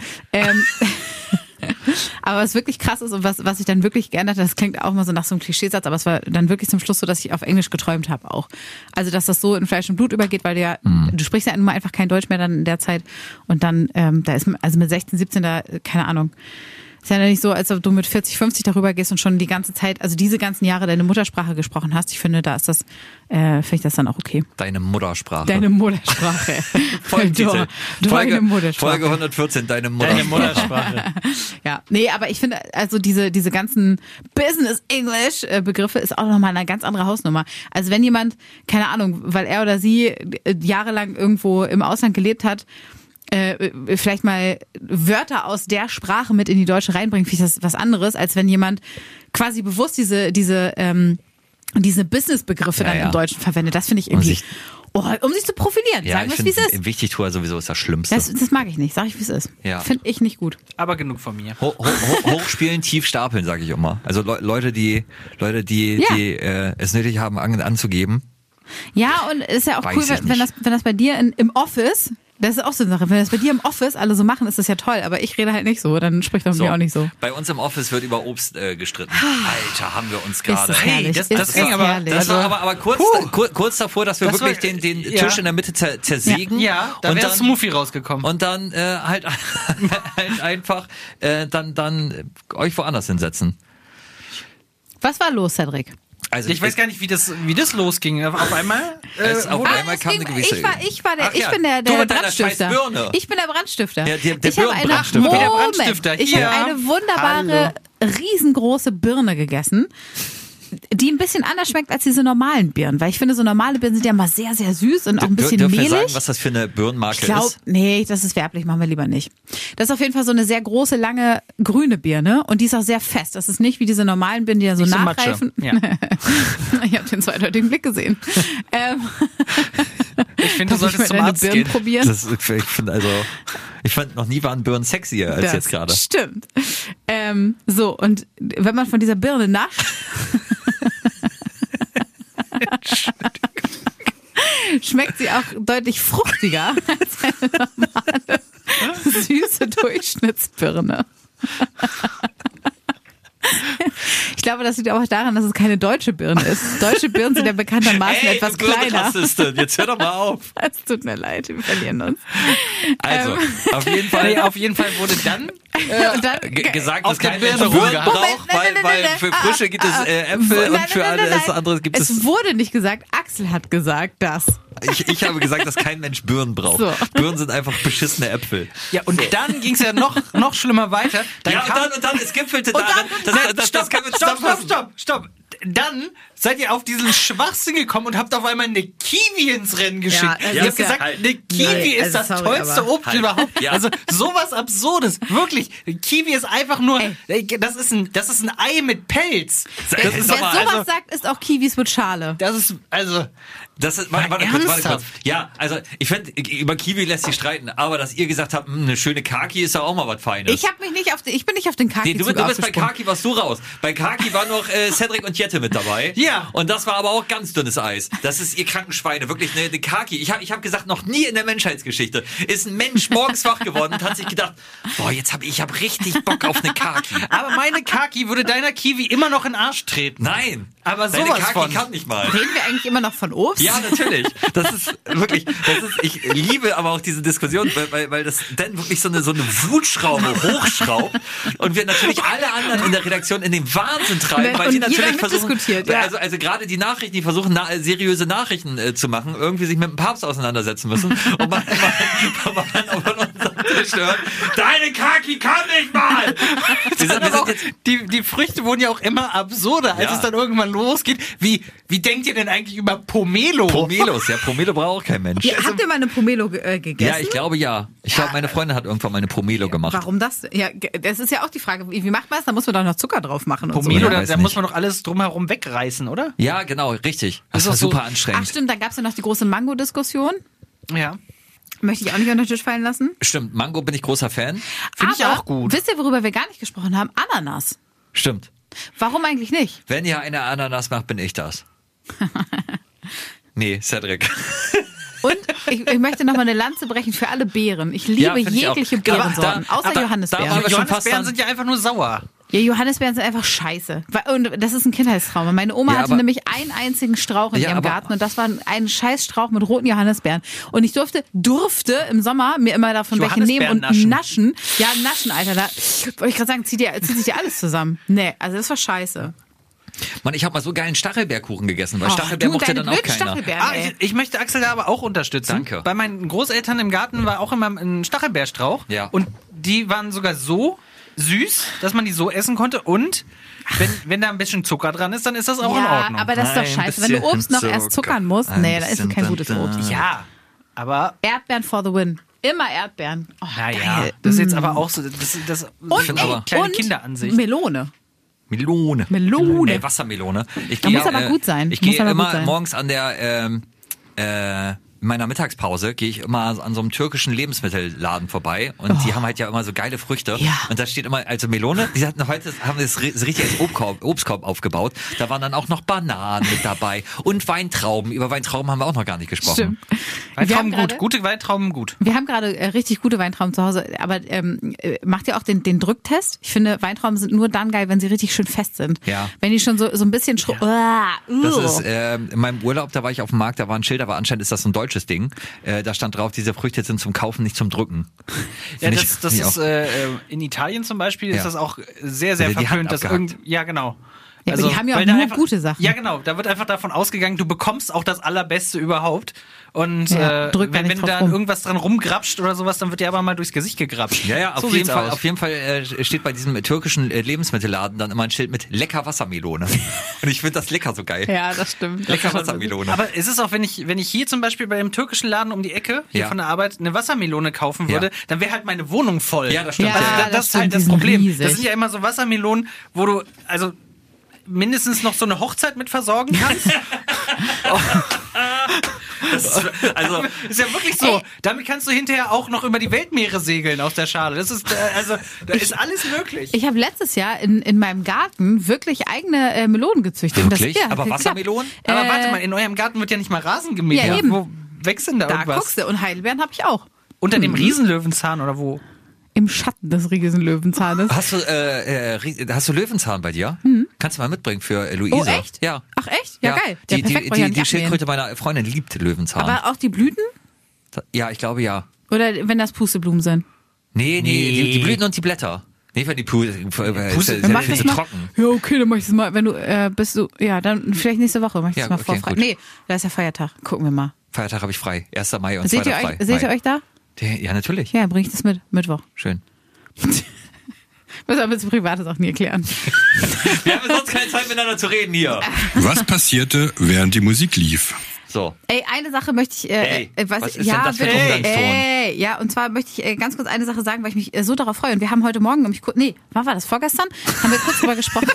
Aber was wirklich krass ist und was ich dann wirklich geändert hat, das klingt auch mal so nach so einem Klischeesatz, aber es war dann wirklich zum Schluss so, dass ich auf Englisch geträumt habe auch. Also, dass das so in Fleisch und Blut übergeht, weil du sprichst ja nun mal einfach kein Deutsch mehr dann in der Zeit und dann, da ist man, also mit 16, 17, da, keine Ahnung. Ist ja nicht so, als ob du mit 40, 50 darüber gehst und schon die ganze Zeit, also diese ganzen Jahre deine Muttersprache gesprochen hast. Ich finde, da ist das, finde ich das dann auch okay. Deine Muttersprache. Deine Muttersprache. Folgentitel. Deine Muttersprache. Folge 114, deine Muttersprache. Ja, nee, aber ich finde, also diese ganzen Business-English-Begriffe ist auch nochmal eine ganz andere Hausnummer. Also wenn jemand, keine Ahnung, weil er oder sie jahrelang irgendwo im Ausland gelebt hat, vielleicht mal Wörter aus der Sprache mit in die Deutsche reinbringt, finde ich das was anderes, als wenn jemand quasi bewusst diese Business-Begriffe dann im Deutschen verwendet. Das finde ich irgendwie, um sich zu profilieren. Ja, sagen wir es, wie es ist. Wichtigtuer sowieso ist das Schlimmste. Das mag ich nicht, sag ich, wie es ist. Ja. Finde ich nicht gut. Aber genug von mir. Hochspielen, tief stapeln, sage ich immer. Also Leute, die es nötig haben, anzugeben. Ja, und es ist ja auch Weiß cool, ich wenn nicht. das bei dir im Office, das ist auch so eine Sache, wenn das bei dir im Office alle so machen, ist das ja toll, aber ich rede halt nicht so, dann spricht man mit mir auch nicht so. Bei uns im Office wird über Obst gestritten. Alter, haben wir uns gerade. Ist das herrlich. das ging aber- herrlich. Das war aber kurz davor, dass wir Das wirklich war- den ja. Tisch in der Mitte zersägen. Ja, da und wäre dann Smoothie rausgekommen. und dann halt einfach dann euch woanders hinsetzen. Was war los, Cedric? Also Ich weiß gar nicht, wie das losging. Auf einmal? auf einmal kam eine gewisse. Ich bin der du mit deiner Brandstifter. scheiß Birne. Ich bin der Brandstifter. Ja, der ich habe eine, Birnenbrandstifter. Der Brandstifter. Moment, ich Hier. habe eine wunderbare, riesengroße Birne gegessen, die ein bisschen anders schmeckt als diese normalen Birnen, weil ich finde, so normale Birnen sind ja mal sehr, sehr süß und auch ein bisschen Dürfen wir mehlig. sagen, was das für eine Birnenmarke Ich glaube, ist? nee, das ist werblich, machen wir lieber nicht. Das ist auf jeden Fall so eine sehr große, lange, grüne Birne und die ist auch sehr fest. Das ist nicht wie diese normalen Birnen, die ja so Nicht so nachreifen. Matsche. Ja. Ich habe den zweideutigen Blick gesehen. Ich finde, du Darf ich solltest mal zum deine Arzt Birnen gehen. probieren? Ich fand noch nie waren Birnen sexier als Das jetzt gerade. Stimmt. So, und wenn man von dieser Birne nascht, schmeckt sie auch deutlich fruchtiger als eine normale, süße Durchschnittsbirne. Ich glaube, das liegt auch daran, dass es keine deutsche Birne ist. Deutsche Birnen sind ja bekanntermaßen etwas kleiner. Rassistin, jetzt hör doch mal auf. Es tut mir leid, wir verlieren uns. Also, auf jeden Fall wurde dann Und dann, gesagt, auf dass der kein Birne Mensch Birnen rumgehauen. braucht, weil für Frische gibt es Äpfel und für alles andere gibt es... Es wurde nicht gesagt, Axel hat gesagt das. Ich habe gesagt, dass kein Mensch Birnen braucht. So. Birnen sind einfach beschissene Äpfel. Ja, und dann ging es ja noch schlimmer weiter. Dann kam, und dann, es gipfelte daran, das können wir zusammenfassen. Stopp. Dann seid ihr auf diesen Schwachsinn gekommen und habt auf einmal eine Kiwi ins Rennen geschickt. Ja, ihr habt gesagt, eine Kiwi ist das tollste Obst überhaupt. Ja. Also sowas Absurdes. Wirklich. Kiwi ist einfach nur, das ist ein Ei mit Pelz. Wer sowas sagt, ist auch Kiwis mit Schale. Das ist, also... Warte kurz. Ja, also ich finde, über Kiwi lässt sich streiten, aber dass ihr gesagt habt, eine schöne Kaki ist ja auch mal was Feines. Ich bin nicht auf den Kaki Du bist bei Kaki, warst du raus. Bei Kaki war noch Cedric und Jette mit dabei. Ja. Und das war aber auch ganz dünnes Eis. Das ist ihr Krankenschweine, wirklich eine Kaki. Ich hab gesagt, noch nie in der Menschheitsgeschichte ist ein Mensch morgens wach geworden und hat sich gedacht, boah, ich hab richtig Bock auf eine Kaki. Aber meine Kaki würde deiner Kiwi immer noch in den Arsch treten. Nein. Aber deine sowas Kaki von. kann nicht mal. Reden wir eigentlich immer noch von Obst? Ja, natürlich. Das ist wirklich, ich liebe aber auch diese Diskussion, weil das dann wirklich so eine Wutschraube hochschraubt und wir natürlich alle anderen in der Redaktion in den Wahnsinn treiben, weil Und die natürlich jeder versuchen, mitdiskutiert, ja. also gerade die Nachrichten, die versuchen, seriöse Nachrichten zu machen, irgendwie sich mit dem Papst auseinandersetzen müssen und man aber von uns sagt, zerstören. Deine Kaki kann nicht mal! Wir sind jetzt die Früchte wurden ja auch immer absurder, als es dann irgendwann losgeht. Wie denkt ihr denn eigentlich über Pomelo? Pomelos, ja, Pomelo braucht kein Mensch. Ja, habt ihr mal eine Pomelo gegessen? Ja, ich glaube ja. Ich glaube, meine Freundin hat irgendwann mal eine Pomelo gemacht. Warum das? Ja, das ist ja auch die Frage, wie macht man das? Da muss man doch noch Zucker drauf machen. Pomelo, und so. da muss man doch alles drumherum wegreißen, oder? Ja, genau, richtig. Das war super anstrengend. Ach stimmt, dann gab es ja noch die große Mango-Diskussion. Ja. Möchte ich auch nicht unter den Tisch fallen lassen. Stimmt, Mango bin ich großer Fan. Finde ich auch gut. Wisst ihr, worüber wir gar nicht gesprochen haben? Ananas. Stimmt. Warum eigentlich nicht? Wenn ihr eine Ananas macht, bin ich das. Nee, Cedric. Und ich möchte noch mal eine Lanze brechen für alle Beeren. Ich liebe jegliche Beerensorten, außer Johannisbeeren. Johannisbeeren sind ja einfach nur sauer. Ja, Johannisbeeren sind einfach scheiße. Und das ist ein Kindheitstrauma. Meine Oma hatte nämlich einen einzigen Strauch in ihrem Garten und das war ein Scheißstrauch mit roten Johannisbeeren. Und ich durfte im Sommer mir immer davon welche nehmen und naschen. Ja, naschen, Alter. Da wollte ich gerade sagen, zieht sich dir alles zusammen. Nee, also das war scheiße. Mann, ich habe mal so geilen Stachelbeerkuchen gegessen, weil Stachelbeer mochte dann auch keiner. Ich möchte Axel da aber auch unterstützen. Danke. Bei meinen Großeltern im Garten war auch immer ein Stachelbeerstrauch. Ja. Und die waren sogar so süß, dass man die so essen konnte. Und wenn da ein bisschen Zucker dran ist, dann ist das auch in Ordnung. Aber das ist doch scheiße. Wenn du Obst noch erst zuckern musst, nee, dann ist es kein gutes Obst. Ja, aber... Erdbeeren for the win. Immer Erdbeeren. Oh, naja, geil. das ist jetzt aber auch so... Das und aber kleine Kinderansicht. Melone. Melone. Wassermelone. Muss aber gut sein. Ich gehe immer morgens an der in meiner Mittagspause gehe ich immer an so einem türkischen Lebensmittelladen vorbei und die haben halt ja immer so geile Früchte und da steht immer, also Melone, die hatten heute, haben das richtig als Obstkorb aufgebaut, da waren dann auch noch Bananen mit dabei und Weintrauben, über Weintrauben haben wir auch noch gar nicht gesprochen. Stimmt. Weintrauben gut, gute Weintrauben gut. Wir haben gerade richtig gute Weintrauben zu Hause, aber macht ihr auch den Drücktest? Ich finde, Weintrauben sind nur dann geil, wenn sie richtig schön fest sind. Ja. Wenn die schon so ein bisschen Das ist in meinem Urlaub, da war ich auf dem Markt, da war ein Schild, aber anscheinend ist das so ein deutsches Ding. Da stand drauf, diese Früchte sind zum Kaufen, nicht zum Drücken. Ja, das ist in Italien zum Beispiel ist das auch sehr, sehr verpönt. Ja, genau. Ja, aber die haben ja auch nur gute Sachen. Ja, genau. Da wird einfach davon ausgegangen, du bekommst auch das Allerbeste überhaupt. Und wenn du da irgendwas dran rumgrapscht oder sowas, dann wird dir aber mal durchs Gesicht gegrapscht. Ja, auf jeden Fall steht bei diesem türkischen Lebensmittelladen dann immer ein Schild mit lecker Wassermelone. Und ich finde das lecker so geil. Ja, das stimmt. Lecker Wassermelone. Aber es ist auch, wenn ich hier zum Beispiel bei dem türkischen Laden um die Ecke, hier von der Arbeit, eine Wassermelone kaufen würde, dann wäre halt meine Wohnung voll. Ja, das stimmt. Also das ist halt das Problem. Das sind ja immer so Wassermelonen, wo du, also mindestens noch so eine Hochzeit mit versorgen kannst. Also ist ja wirklich so. Damit kannst du hinterher auch noch über die Weltmeere segeln aus der Schale. Das ist da ist alles möglich. Ich habe letztes Jahr in meinem Garten wirklich eigene Melonen gezüchtet. Wirklich? Aber Wassermelonen? Aber warte mal, in eurem Garten wird ja nicht mal Rasen gemäht. Ja, eben. Wo wächst denn da irgendwas? Da guckst du. Und Heidelbeeren habe ich auch. Unter dem Riesenlöwenzahn oder wo? Im Schatten des Riesenlöwenzahnes. Hast du Löwenzahn bei dir? Kannst du mal mitbringen für Luise. Oh, echt? Ja. Ach, echt? Ja, geil. Die Schildkröte meiner Freundin liebt Löwenzahn. Aber auch die Blüten? Ja, ich glaube ja. Oder wenn das Pusteblumen sind? Nee. Die Blüten und die Blätter. Nee, wenn die Pusteblumen ist ja trocken. Ja, okay, dann mach ich das mal. Wenn du, dann vielleicht nächste Woche mach ich das mal vorfrei. Nee, da ist ja Feiertag. Gucken wir mal. Feiertag habe ich frei. 1. Mai und 2. frei. Seht ihr euch da? Ja, natürlich. Ja, bring ich das mit. Mittwoch. Schön. Muss aber zu private Sachen nie erklären. Wir haben sonst keine Zeit miteinander zu reden hier. Was passierte, während die Musik lief? So. Ey, eine Sache möchte ich, was ist denn das für ein Umgangston? Ja, und zwar möchte ich ganz kurz eine Sache sagen, weil ich mich so darauf freue. Und wir haben heute Morgen wann war das? Vorgestern? Haben wir kurz drüber gesprochen.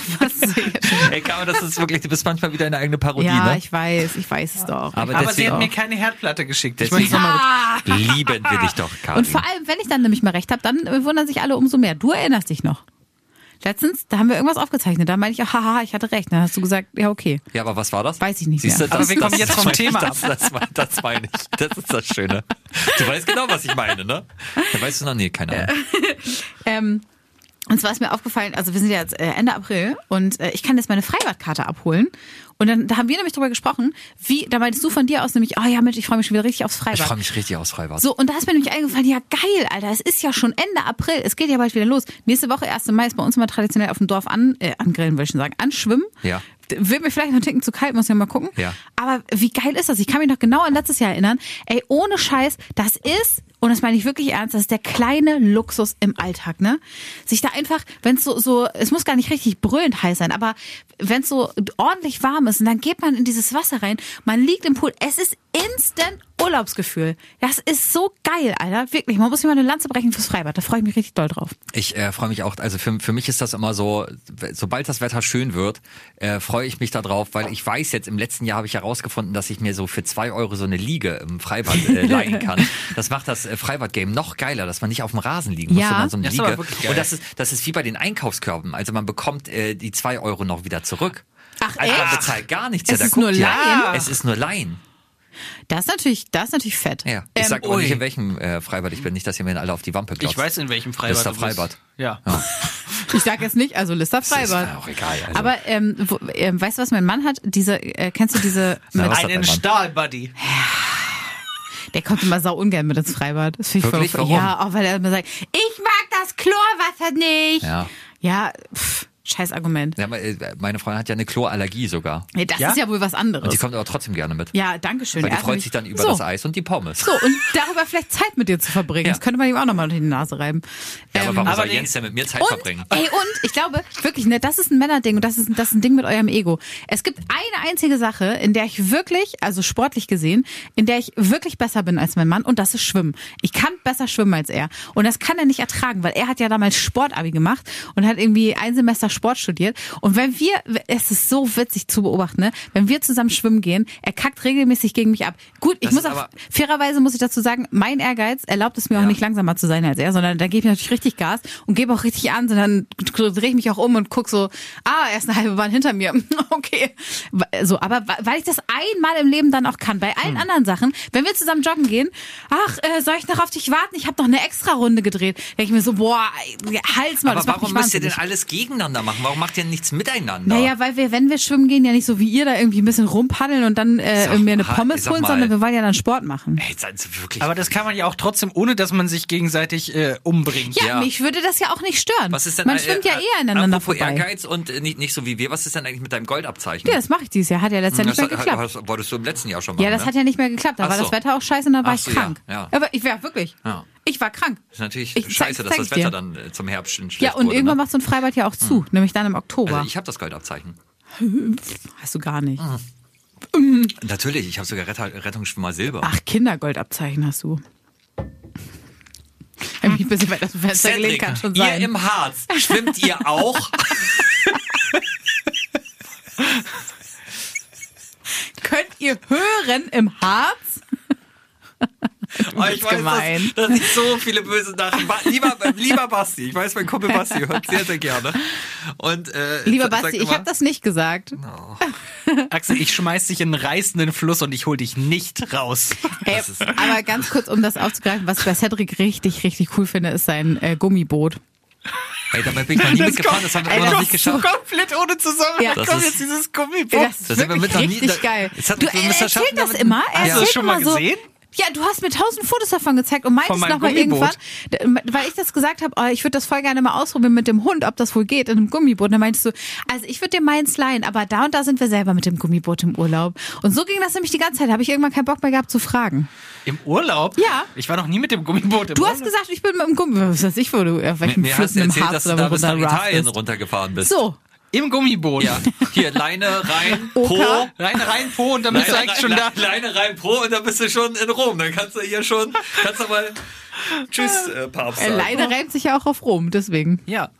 Ey, Carmen, das ist wirklich, du bist manchmal wieder eine eigene Parodie, ja, ne? Ich weiß es doch. Aber sie hat mir keine Herdplatte geschickt. Deswegen lieben wir dich doch, Carmen. Und vor allem, wenn ich dann nämlich mal recht habe, dann wundern sich alle umso mehr. Du erinnerst dich noch. Letztens, da haben wir irgendwas aufgezeichnet. Da meinte ich, haha, ich hatte recht. Dann hast du gesagt, ja, okay. Ja, aber was war das? Weiß ich nicht mehr. Aber wir kommen jetzt vom Thema ab. Das meine ich. Das ist das Schöne. Du weißt genau, was ich meine, ne? Da weißt du noch, nee, keine Ahnung. Und zwar ist mir aufgefallen, also wir sind ja jetzt Ende April und ich kann jetzt meine Freibadkarte abholen. Und da haben wir nämlich drüber gesprochen, da meintest du von dir aus nämlich, oh ja Mensch, ich freue mich schon wieder richtig aufs Freibad. Ich freue mich richtig aufs Freibad. So, und da ist mir nämlich eingefallen, ja geil, Alter, es ist ja schon Ende April, es geht ja bald wieder los. Nächste Woche, 1. Mai, ist bei uns immer traditionell auf dem Dorf angrillen, würde ich schon sagen, anschwimmen. Ja. Wird mir vielleicht noch ein Ticken zu kalt, muss ich mal gucken. Ja. Aber wie geil ist das? Ich kann mich noch genau an letztes Jahr erinnern. Ey, ohne Scheiß, das ist und das meine ich wirklich ernst, das ist der kleine Luxus im Alltag, ne? Sich da einfach, wenn es so, es muss gar nicht richtig brüllend heiß sein, aber wenn es so ordentlich warm ist und dann geht man in dieses Wasser rein, man liegt im Pool, es ist instant Urlaubsgefühl. Das ist so geil, Alter. Wirklich, man muss mir mal eine Lanze brechen fürs Freibad. Da freue ich mich richtig doll drauf. Ich freue mich auch, also für mich ist das immer so, sobald das Wetter schön wird, freue ich mich da drauf, weil ich weiß jetzt, im letzten Jahr habe ich herausgefunden, dass ich mir so für 2 Euro so eine Liege im Freibad leihen kann. Das macht das Freibad-Game noch geiler, dass man nicht auf dem Rasen liegen muss, sondern so eine Liege. Und das ist wie bei den Einkaufskörben. Also man bekommt die 2 Euro noch wieder zurück. Ach, also man echt? bezahlt gar nichts. Es ist nur Leihen? Es ist nur Leihen. Das ist natürlich fett. Ja. Ich sag aber nicht, in welchem Freibad ich bin. Nicht, dass ihr mir alle auf die Wampe klotzt. Ich weiß, in welchem Freibad Lister Freibad. Ja. Ich sag jetzt nicht, also Lister Freibad. Ist auch egal. Also. Aber weißt du, was mein Mann hat? Kennst du diese... Einen Stahlbuddy. Der kommt immer sau ungern mit ins Freibad. Das finde ich Wirklich? voll, Warum? ja, auch weil er immer sagt, ich mag das Chlorwasser nicht. Ja. Scheiß Argument. Ja, meine Freundin hat ja eine Chlorallergie sogar. Nee, das ist ja wohl was anderes. Und die kommt aber trotzdem gerne mit. Ja, danke schön. Weil die freut sich dann über das Eis und die Pommes. So, und darüber vielleicht Zeit mit dir zu verbringen. Ja. Das könnte man ihm auch nochmal unter die Nase reiben. Ja, aber warum soll aber Jens denn mit mir Zeit Und, verbringen? und ich glaube, wirklich, ne, das ist ein Männerding und das ist ein Ding mit eurem Ego. Es gibt eine einzige Sache, in der ich wirklich, also sportlich gesehen, in der ich wirklich besser bin als mein Mann und das ist Schwimmen. Ich kann besser schwimmen als er. Und das kann er nicht ertragen, weil er hat ja damals Sportabi gemacht und hat irgendwie ein Semester Sport studiert. Und es ist so witzig zu beobachten, ne? Wenn wir zusammen schwimmen gehen, er kackt regelmäßig gegen mich ab. Gut, fairerweise muss ich dazu sagen, mein Ehrgeiz erlaubt es mir auch nicht langsamer zu sein als er, sondern da gebe ich natürlich richtig Gas und gebe auch richtig an, sondern drehe ich mich auch um und guck so, er ist eine halbe Bahn hinter mir. Okay. So, aber weil ich das einmal im Leben dann auch kann, bei allen anderen Sachen, wenn wir zusammen joggen gehen, soll ich noch auf dich warten? Ich habe noch eine extra Runde gedreht. Denke ich mir so, Hals mal, aber das macht warum mich müsst ihr denn wahnsinnig. alles gegeneinander machen? Warum macht ihr nichts miteinander? Naja, weil wenn wir schwimmen gehen, ja nicht so wie ihr da irgendwie ein bisschen rumpaddeln und dann mir eine Pommes holen, sondern wir wollen ja dann Sport machen. Ey, seid ihr wirklich. Aber das kann man ja auch trotzdem, ohne dass man sich gegenseitig umbringt. Ja, mich würde das ja auch nicht stören. Was ist denn, man schwimmt ja eher ineinander apropos vorbei. Ehrgeiz und nicht so wie wir. Was ist denn eigentlich mit deinem Goldabzeichen? Ja, das mache ich dieses Jahr. Hat ja letztes Jahr nicht mehr geklappt. Wolltest du im letzten Jahr schon machen, Ja, das hat ja nicht mehr geklappt. Da war das Wetter auch scheiße und dann war ich krank. Ja. Aber ich war wirklich. Ja. Ich war krank. Das ist natürlich Ich scheiße, dass zeig das dir. Wetter dann zum Herbst schlecht Ja, und wurde, irgendwann ne? macht so ein Freibad ja auch zu, nämlich dann im Oktober. Also ich habe das Goldabzeichen. Hast du gar nicht. Natürlich, ich habe sogar Rettungsschwimmer Silber. Ach, Kindergoldabzeichen hast du. Wenn ich mich ein bisschen weiter aus dem Fenster gelegt, kann schon ihr sein. im Harz, schwimmt ihr auch? Könnt ihr hören im Harz? Oh, ich weiß, dass ich so viele böse Nachrichten. Lieber Basti, ich weiß, mein Kumpel Basti hört sehr, sehr gerne. Und, Lieber Basti, ich habe das nicht gesagt. Oh. Axel, ich schmeiß dich in einen reißenden Fluss und ich hol dich nicht raus. Ey, aber ganz kurz, um das aufzugreifen, was ich bei Cedric richtig, richtig cool finde, ist sein Gummiboot. Ey, damit bin ich noch nie mitgefahren, das haben wir immer noch nicht geschafft. Komplett ohne Zusammenhang Ja. kommt jetzt dieses Gummiboot. Das ist wirklich richtig geil. Du Er erzählt das immer. Er Hast du das erzählt schon mal immer so, gesehen? Ja, du hast mir 1000 Fotos davon gezeigt und Von meintest meinem noch mal Gummiboot? irgendwann, weil ich das gesagt habe, ich würde das voll gerne mal ausprobieren mit dem Hund, ob das wohl geht in einem Gummiboot. Und dann meintest du, also ich würde dir meins leihen, aber da und da sind wir selber mit dem Gummiboot im Urlaub. Und so ging das nämlich die ganze Zeit. Habe ich irgendwann keinen Bock mehr gehabt zu fragen. Im Urlaub? Ja. Ich war noch nie mit dem Gummiboot im Du Urlaub. hast gesagt, ich bin mit dem Gummiboot. Was weiß ich, wo du auf welchem Mir hast Flüssen du im erzählt, dass Harz du da oder bis nach runter Italien raftest. runtergefahren bist. So. Im Gummiboot. Ja, hier Leine rein, Oka. Po. Rein, Po und dann bist du eigentlich schon da. Leine rein, Po und dann bist du schon in Rom. Dann kannst du hier schon, mal Tschüss, Papst sagen. Leine reimt sich ja auch auf Rom, deswegen. Ja.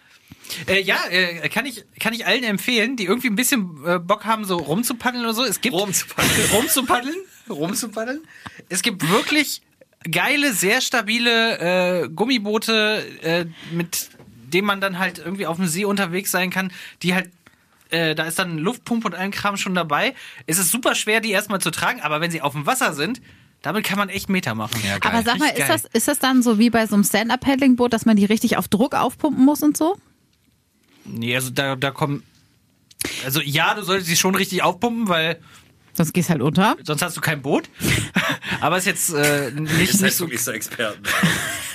Kann ich allen empfehlen, die irgendwie ein bisschen Bock haben, so rumzupaddeln oder so. Es gibt rumzupaddeln. Es gibt wirklich geile, sehr stabile Gummiboote, mit denen man dann halt irgendwie auf dem See unterwegs sein kann, die halt da ist dann Luftpumpe und allen Kram schon dabei. Es ist super schwer, die erstmal zu tragen, aber wenn sie auf dem Wasser sind, damit kann man echt Meter machen. Ja, geil. Aber sag mal, Richtig geil. ist das dann so wie bei so einem Stand-Up-Paddling-Boot, dass man die richtig auf Druck aufpumpen muss und so? Nee, also da kommen. Also ja, du solltest sie schon richtig aufpumpen, weil Sonst gehst halt unter. sonst hast du kein Boot. Aber ist jetzt Ihr nicht seid so. wirklich so Experten.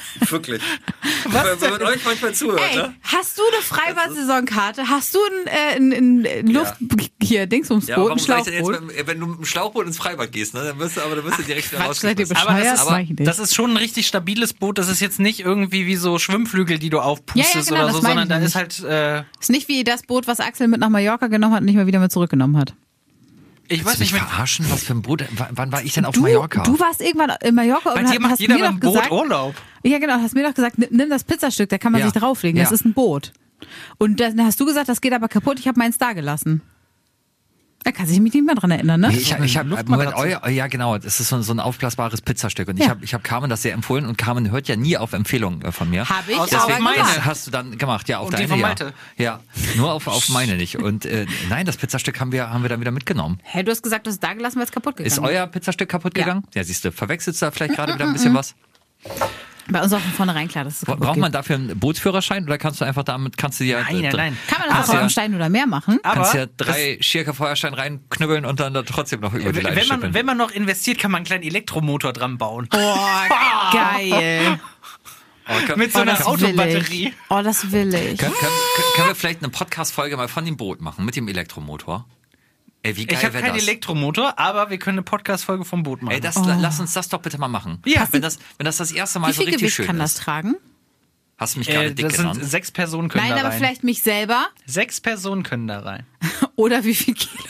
Wirklich. Was wenn man euch manchmal zuhört, Ey, ne? hast du eine Freibad-Saisonkarte? Hast du ein Luft... Hier, Dingsbumsboot, Ja, ein warum sag ich denn Schlauchboot? jetzt, wenn du mit dem Schlauchboot ins Freibad gehst, ne, dann wirst du direkt wieder Quatsch, seid ihr rausgeschmissen. Aber bescheuert? das Mach ich nicht. das ist schon ein richtig stabiles Boot. Das ist jetzt nicht irgendwie wie so Schwimmflügel, die du aufpustest Ja, ja, genau, oder so, das meine sondern ich da nämlich. ist halt, Ist nicht wie das Boot, was Axel mit nach Mallorca genommen hat und nicht mal wieder mit zurückgenommen hat. ich weiß nicht, verarschen, was für ein Boot. Wann war ich denn auf Du Mallorca? warst irgendwann in Mallorca bei und dir macht hast jeder mir mit doch dem Boot gesagt... Urlaub. Ja, genau, hast mir doch gesagt, nimm das Pizzastück, da kann man Ja. sich drauflegen. Das Ja. ist ein Boot. Und dann hast du gesagt, das geht aber kaputt, ich habe meins da gelassen. Da kann sich mich nicht mehr dran erinnern, ne? Nee, ich hab ja genau, das ist so ein aufblasbares Pizzastück und Ja. ich hab Carmen das sehr empfohlen und Carmen hört ja nie auf Empfehlungen von mir. Habe ich, Außer aber auf meine. gemacht. Das hast du dann gemacht, ja, auf Und die deine, von ja. Malte. Ja, nur auf meine nicht. Und nein, das Pizzastück haben wir dann wieder mitgenommen. Hey, du hast gesagt, du hast es da gelassen, weil es kaputt gegangen Ist euer Pizzastück kaputt Ja. gegangen? Ja, siehst du, verwechselst du da vielleicht gerade wieder ein bisschen was? Bei uns auch von vornherein klar, dass es kaputt Braucht geht. man dafür einen Bootsführerschein oder kannst du dir Nein. Kann man das Kannst auch ja- auf Stein oder mehr machen? kannst Aber ja 3 Schirke Feuerstein reinknüppeln und dann da trotzdem noch über die Leine schippeln. wenn man noch investiert, kann man einen kleinen Elektromotor dran bauen. Oh, geil. Mit so einer das will Autobatterie. ich. Oh, das will ich. Können wir vielleicht eine Podcast-Folge mal von dem Boot machen, mit dem Elektromotor? Ey, wie Ich geil habe wäre keinen das? Elektromotor, aber wir können eine Podcast-Folge vom Boot machen. Ey, lass uns das doch bitte mal machen. Ja. Wenn das erste Mal Wie so viel richtig Gewicht schön kann das ist. tragen? Hast du mich gerade dick das sind genannt? 6 Personen können Nein, da aber rein. vielleicht mich selber. 6 Personen können da rein. Oder wie viel Kilo?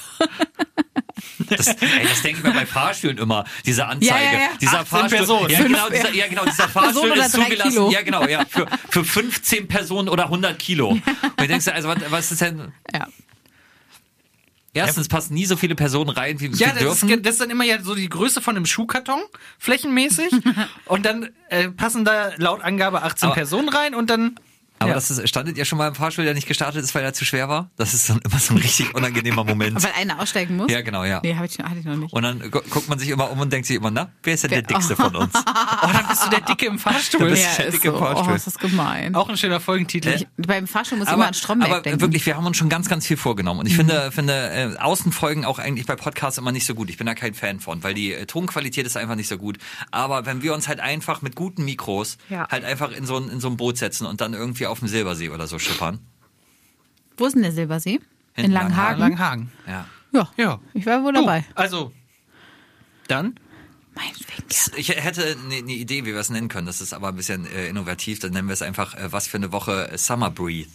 Das denke ich mir bei Fahrstühlen immer. Diese Anzeige. Ja, ja, ja. Dieser 18 Fahrstuhl. Personen. Ja, genau, dieser Fahrstuhl Person oder ist 3 zugelassen. Kilo. Ja, genau, ja. Für 15 Personen oder 100 Kilo. Und du denkst dir, also was ist denn. Ja. Erstens passen nie so viele Personen rein, wie Ja, wir dürfen. das ist dann immer ja so die Größe von einem Schuhkarton, flächenmäßig. Und dann passen da laut Angabe 18 Aber- Personen rein und dann... Aber ja. standet ihr schon mal im Fahrstuhl, der nicht gestartet ist, weil er zu schwer war? Das ist dann immer so ein richtig unangenehmer Moment. Weil einer aussteigen muss? Ja, genau, ja. Nee, hatte ich noch nicht. Und dann guckt man sich immer um und denkt sich immer, na, wer ist denn der Dickste von uns? Oh, dann bist du der Dicke im Fahrstuhl. Du bist Ja, der ist dicke so. Fahrstuhl. Oh, ist das gemein. Auch ein schöner Folgentitel. Beim Fahrstuhl muss ich immer an Stromberg aber denken. wirklich, wir haben uns schon ganz, ganz viel vorgenommen. Und ich finde Außenfolgen auch eigentlich bei Podcasts immer nicht so gut. Ich bin da kein Fan von, weil die Tonqualität ist einfach nicht so gut. Aber wenn wir uns halt einfach mit guten Mikros Ja. halt einfach in so ein Boot setzen und dann irgendwie auf dem Silbersee oder so schippern. Wo ist denn der Silbersee? In In Langenhagen? Langhagen. Ja. Ja. Ja. Ich war wohl dabei. Also, dann... Meinetwegen gerne. Ich hätte eine Idee, wie wir es nennen können. Das ist aber ein bisschen innovativ. Dann nennen wir es einfach, was für eine Woche, Summer Breathe.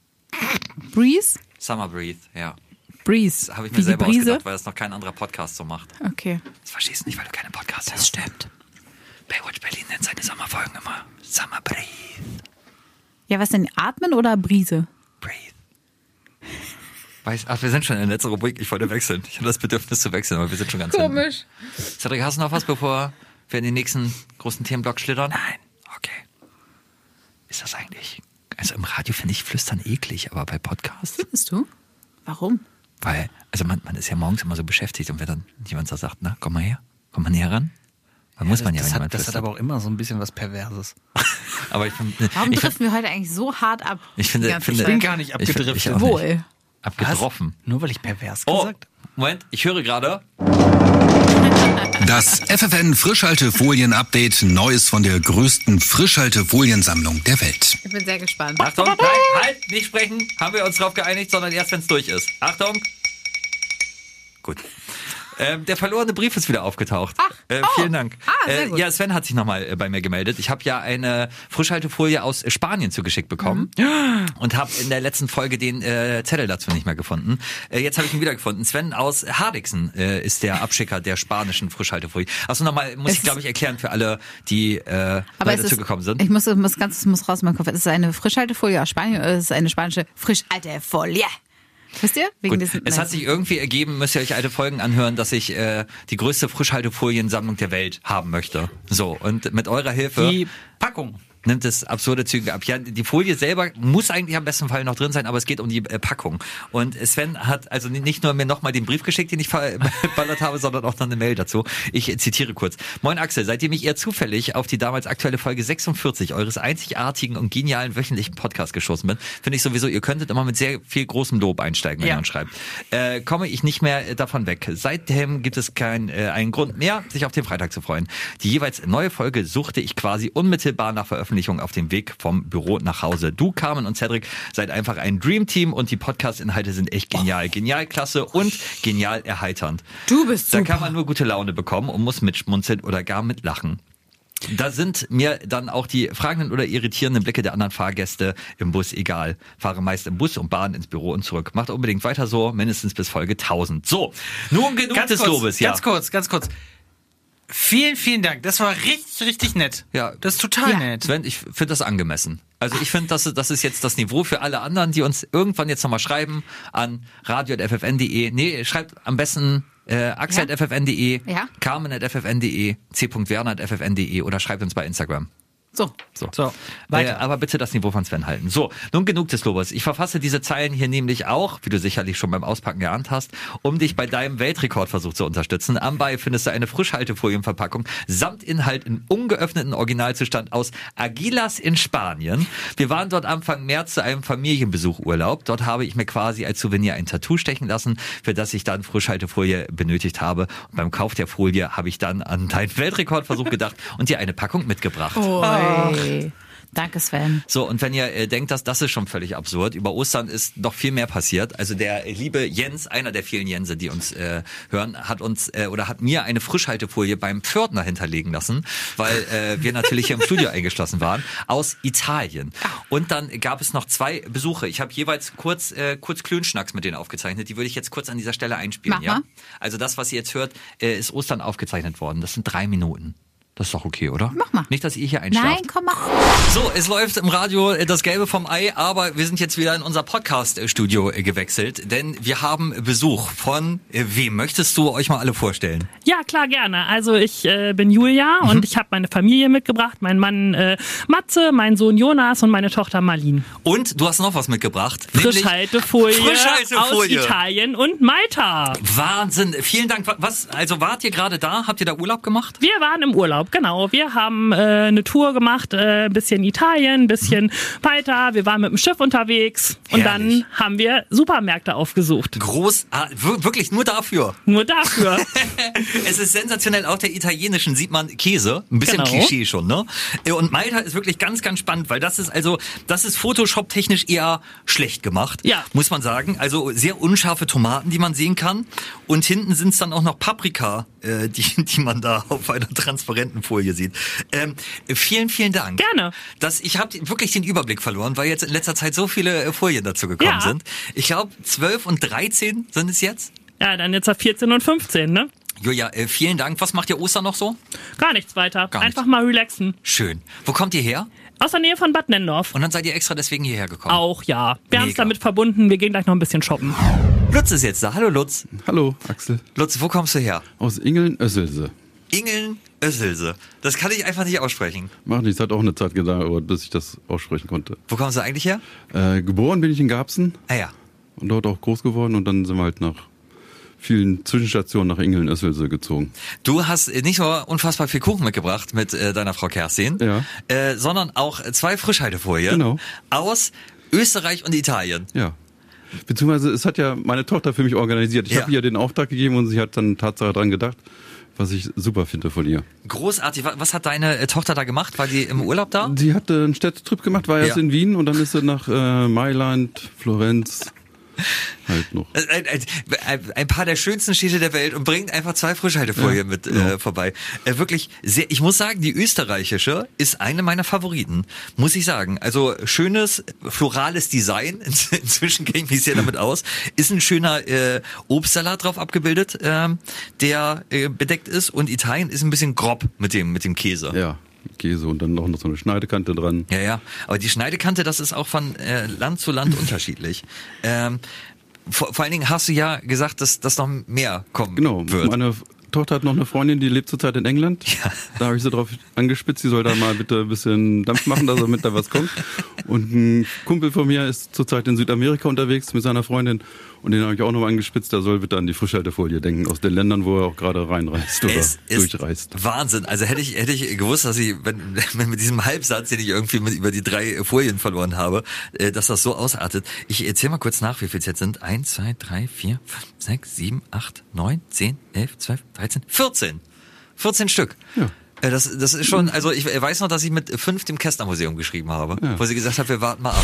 Breeze? Summer Breathe, ja. Breeze. Das habe ich Wie mir die selber Brise? ausgedacht, weil das noch kein anderer Podcast so macht. Okay. Das verstehst du nicht, weil du keine Podcasts Das hörst. stimmt. Baywatch Berlin nennt seine Sommerfolgen immer Summer Breathe. Ja, was denn? Atmen oder Brise? Breathe. Wir sind schon in der letzten Rubrik. Ich wollte wechseln. Ich habe das Bedürfnis zu wechseln, aber wir sind schon ganz hinten. Cedric, hast du noch was, bevor wir in den nächsten großen Themenblock schlittern? Nein. Okay. Ist das eigentlich... Also im Radio finde ich Flüstern eklig, aber bei Podcasts... Findest du? Warum? Weil, also man ist ja morgens immer so beschäftigt und wenn dann jemand so sagt, na, komm mal her, komm mal näher ran. Dann muss man ja, wenn jemand das hat flüstert. aber auch immer so ein bisschen was Perverses. Aber ich finde... Warum driften wir heute eigentlich so hart ab? Ich finde, Die ganze Ich Zeit? bin gar nicht abgedriftet. Ich auch nicht. Wohl. Abgetroffen. Nur weil ich pervers Oh, gesagt Moment, ich höre gerade... Das FFN Frischhaltefolien-Update. Neues von der größten Frischhaltefoliensammlung der Welt. Ich bin sehr gespannt. Achtung, nein, halt, nicht sprechen. Haben wir uns drauf geeinigt, sondern erst, wenn es durch ist. Achtung. Gut. Der verlorene Brief ist wieder aufgetaucht. Vielen Dank. Sehr gut. Ja, Sven hat sich nochmal bei mir gemeldet. Ich habe ja eine Frischhaltefolie aus Spanien zugeschickt bekommen und habe in der letzten Folge den Zettel dazu nicht mehr gefunden. Jetzt habe ich ihn wieder gefunden. Sven aus Hardixen ist der Abschicker der spanischen Frischhaltefolie. Achso, nochmal, muss ich glaube ich erklären für alle, die neu dazu gekommen sind. Ich muss raus aus meinem Kopf. Es ist eine Frischhaltefolie aus Spanien oder es ist eine spanische Frischhaltefolie? Wisst ihr? Wegen Gut, es hat sich irgendwie ergeben, müsst ihr euch alte Folgen anhören, dass ich die größte Frischhaltefoliensammlung der Welt haben möchte. So, und mit eurer Hilfe... Die Packung. nimmt es absurde Züge ab. Ja, die Folie selber muss eigentlich am besten Fall noch drin sein, aber es geht um die Packung. Und Sven hat also nicht nur mir nochmal den Brief geschickt, den ich verballert habe, sondern auch noch eine Mail dazu. Ich zitiere kurz. Moin Axel, seitdem ich eher zufällig auf die damals aktuelle Folge 46 eures einzigartigen und genialen wöchentlichen Podcasts geschossen bin, finde ich sowieso, ihr könntet immer mit sehr viel großem Lob einsteigen, wenn man schreibt. Komme ich nicht mehr davon weg. Seitdem gibt es einen Grund mehr, sich auf den Freitag zu freuen. Die jeweils neue Folge suchte ich quasi unmittelbar nach Veröffentlichung auf dem Weg vom Büro nach Hause. Du, Carmen und Cedric seid einfach ein Dreamteam und die Podcast-Inhalte sind echt genial. Genial, klasse und genial erheiternd. Du bist super. Da kann man nur gute Laune bekommen und muss mitschmunzeln oder gar mitlachen. Da sind mir dann auch die fragenden oder irritierenden Blicke der anderen Fahrgäste im Bus egal. Fahre meist im Bus und Bahn ins Büro und zurück. Macht unbedingt weiter so, mindestens bis Folge 1000. So, nun genug des Lobes. Ganz kurz. Vielen, vielen Dank. Das war richtig, richtig nett. Ja. Das ist total nett. Sven, ich finde das angemessen. Also ich finde, das ist jetzt das Niveau für alle anderen, die uns irgendwann jetzt nochmal schreiben an radio@ffn.de. Nee, schreibt am besten axel@ffn.de, carmen@ffn.de, c.werner@ffn.de oder schreibt uns bei Instagram. So. Weiter. Aber bitte das Niveau von Sven halten. So, nun genug des Lobes. Ich verfasse diese Zeilen hier nämlich auch, wie du sicherlich schon beim Auspacken geahnt hast, um dich bei deinem Weltrekordversuch zu unterstützen. Anbei findest du eine Frischhaltefolienverpackung samt Inhalt in ungeöffneten Originalzustand aus Aguilas in Spanien. Wir waren dort Anfang März zu einem Familienbesuchurlaub. Dort habe ich mir quasi als Souvenir ein Tattoo stechen lassen, für das ich dann Frischhaltefolie benötigt habe. Und beim Kauf der Folie habe ich dann an deinen Weltrekordversuch gedacht und dir eine Packung mitgebracht. Hey. Danke, Sven. So, und wenn ihr denkt, das ist schon völlig absurd, über Ostern ist noch viel mehr passiert. Also der liebe Jens, einer der vielen Jense, die uns hören, hat mir eine Frischhaltefolie beim Pförtner hinterlegen lassen, weil wir natürlich hier im Studio eingeschlossen waren, aus Italien. Und dann gab es noch 2 Besuche. Ich habe jeweils kurz Klönschnacks mit denen aufgezeichnet. Die würde ich jetzt kurz an dieser Stelle einspielen. Mach mal. Also das, was ihr jetzt hört, ist Ostern aufgezeichnet worden. Das sind 3 Minuten. Das ist doch okay, oder? Mach mal. Nicht, dass ihr hier einschlaft. Nein, komm, mach. So, es läuft im Radio das Gelbe vom Ei, aber wir sind jetzt wieder in unser Podcast-Studio gewechselt, denn wir haben Besuch von wem? Möchtest du euch mal alle vorstellen? Ja, klar, gerne. Also ich bin Julia und ich habe meine Familie mitgebracht, meinen Mann Matze, meinen Sohn Jonas und meine Tochter Marlene. Und du hast noch was mitgebracht. Frischhaltefolie aus Italien und Malta. Wahnsinn, vielen Dank. Also wart ihr gerade da? Habt ihr da Urlaub gemacht? Wir waren im Urlaub, genau. Wir haben eine Tour gemacht, ein bisschen Italien, ein bisschen Malta. Wir waren mit dem Schiff unterwegs und dann haben wir Supermärkte aufgesucht. Wirklich nur dafür? Nur dafür. Es ist sensationell, auch der italienischen sieht man Käse, ein bisschen Klischee schon, ne? Und Malta ist wirklich ganz, ganz spannend, weil das ist Photoshop-technisch eher schlecht gemacht, muss man sagen. Also sehr unscharfe Tomaten, die man sehen kann. Und hinten sind es dann auch noch Paprika, die man da auf einer transparenten Folie sieht. Vielen, vielen Dank. Gerne. Ich habe wirklich den Überblick verloren, weil jetzt in letzter Zeit so viele Folien dazu gekommen sind. Ich glaube, 12 und 13 sind es jetzt. Ja, dann jetzt auf 14 und 15, ne? Julia, vielen Dank. Was macht ihr Ostern noch so? Gar nichts weiter. Einfach mal relaxen. Schön. Wo kommt ihr her? Aus der Nähe von Bad Nennendorf. Und dann seid ihr extra deswegen hierher gekommen? Auch, ja. Wir haben es damit verbunden. Wir gehen gleich noch ein bisschen shoppen. Lutz ist jetzt da. Hallo, Lutz. Hallo, Axel. Lutz, wo kommst du her? Aus Ingeln-Össelse. Ingeln-Össelse. Das kann ich einfach nicht aussprechen. Macht nichts, hat auch eine Zeit gedauert, bis ich das aussprechen konnte. Wo kommst du eigentlich her? Geboren bin ich in Garbsen. Ah ja. Und dort auch groß geworden und dann sind wir halt nach vielen Zwischenstationen nach Ingeln-Össelse gezogen. Du hast nicht nur unfassbar viel Kuchen mitgebracht mit deiner Frau Kerstin, sondern auch 2 Frischhaltefolien aus Österreich und Italien. Ja. Beziehungsweise es hat ja meine Tochter für mich organisiert. Ich habe ihr den Auftrag gegeben und sie hat dann Tatsache dran gedacht, was ich super finde von ihr. Großartig. Was hat deine Tochter da gemacht? War sie im Urlaub da? Sie hat einen Städtetrip gemacht, war erst in Wien und dann ist sie nach Mailand, Florenz halt noch. Ein paar der schönsten Städte der Welt und bringt einfach 2 Frischhaltefolien mit vorbei. Wirklich sehr, ich muss sagen, die österreichische ist eine meiner Favoriten, muss ich sagen. Also schönes, florales Design, inzwischen kenne ich mich sehr damit aus, ist ein schöner Obstsalat drauf abgebildet, der bedeckt ist und Italien ist ein bisschen grob mit dem Käse. Ja. Käse und dann noch so eine Schneidekante dran. Ja, aber die Schneidekante, das ist auch von Land zu Land unterschiedlich. Vor allen Dingen hast du ja gesagt, dass das noch mehr kommen wird. Meine Tochter hat noch eine Freundin, die lebt zurzeit in England. Ja. Da habe ich sie drauf angespitzt, sie soll da mal bitte ein bisschen Dampf machen, damit da was kommt. Und ein Kumpel von mir ist zurzeit in Südamerika unterwegs mit seiner Freundin. Und den habe ich auch noch angespitzt, der soll bitte an die Frischhaltefolie denken, aus den Ländern, wo er auch gerade reinreist oder durchreist. Wahnsinn. Also hätte ich gewusst, dass ich, wenn mit diesem Halbsatz, den ich irgendwie über die 3 Folien verloren habe, dass das so ausartet. Ich erzähle mal kurz nach, wie viel es jetzt sind. 1, 2, 3, 4, 5, 6, 7, 8, 9, 10, 11, 12, 13, 14. 14 Stück. Ja. Das ist schon, also ich weiß noch, dass ich mit 5 dem Kästner-Museum geschrieben habe, wo sie gesagt hat, wir warten mal ab.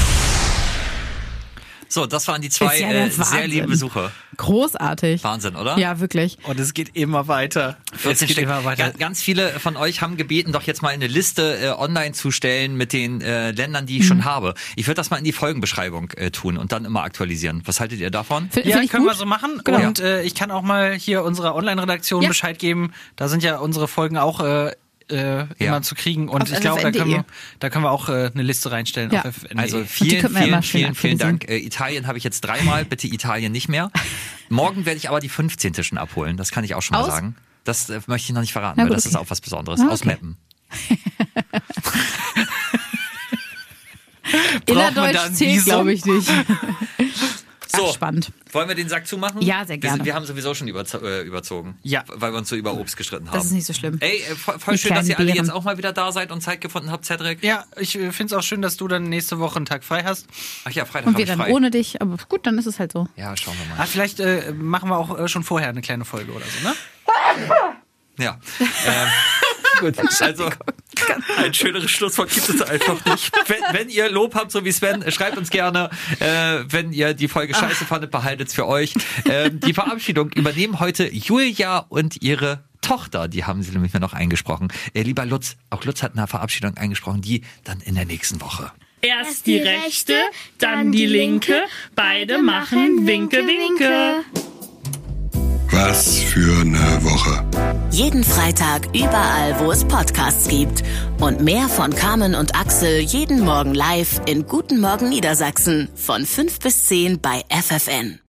So, das waren die 2 sehr lieben Besucher. Großartig. Wahnsinn, oder? Ja, wirklich. Und es geht immer weiter. 14 Stück. Ganz viele von euch haben gebeten, doch jetzt mal eine Liste online zu stellen mit den Ländern, die ich schon habe. Ich würde das mal in die Folgenbeschreibung tun und dann immer aktualisieren. Was haltet ihr davon? Ja, können wir so machen. Genau. Und ich kann auch mal hier unserer Online-Redaktion Bescheid geben. Da sind ja unsere Folgen auch immer zu kriegen. Und ich glaube, da können wir auch eine Liste reinstellen auf FFN.de. Also vielen Dank. Italien habe ich jetzt 3-mal, bitte Italien nicht mehr. Morgen werde ich aber die 15. schon abholen, das kann ich auch schon mal sagen. Das möchte ich noch nicht verraten, weil das ist auch was Besonderes. Aus Meppen. Innerdeutsch zählt, glaube ich, nicht. So, spannend. Wollen wir den Sack zumachen? Ja, sehr gerne. Wir haben sowieso schon überzogen. Ja. Weil wir uns so über Obst gestritten haben. Das ist nicht so schlimm. Ey, voll schön, dass ihr alle jetzt auch mal wieder da seid und Zeit gefunden habt, Cedric. Ja, ich finde es auch schön, dass du dann nächste Woche einen Tag frei hast. Ach ja, Freitag und wir dann frei. Ohne dich, aber gut, dann ist es halt so. Ja, schauen wir mal. Vielleicht machen wir auch schon vorher eine kleine Folge oder so, ne? Ja. Gut, also ein schöneres Schlusswort gibt es einfach nicht. Wenn ihr Lob habt, so wie Sven, schreibt uns gerne. Wenn ihr die Folge scheiße fandet, behaltet es für euch. Die Verabschiedung übernehmen heute Julia und ihre Tochter. Die haben sie nämlich noch eingesprochen. Lieber Lutz, auch Lutz hat eine Verabschiedung eingesprochen, die dann in der nächsten Woche. Erst die rechte, dann die linke. Beide machen Winke, Winke. Was für eine Woche. Jeden Freitag überall, wo es Podcasts gibt. Und mehr von Carmen und Axel jeden Morgen live in Guten Morgen Niedersachsen von 5 bis 10 bei FFN.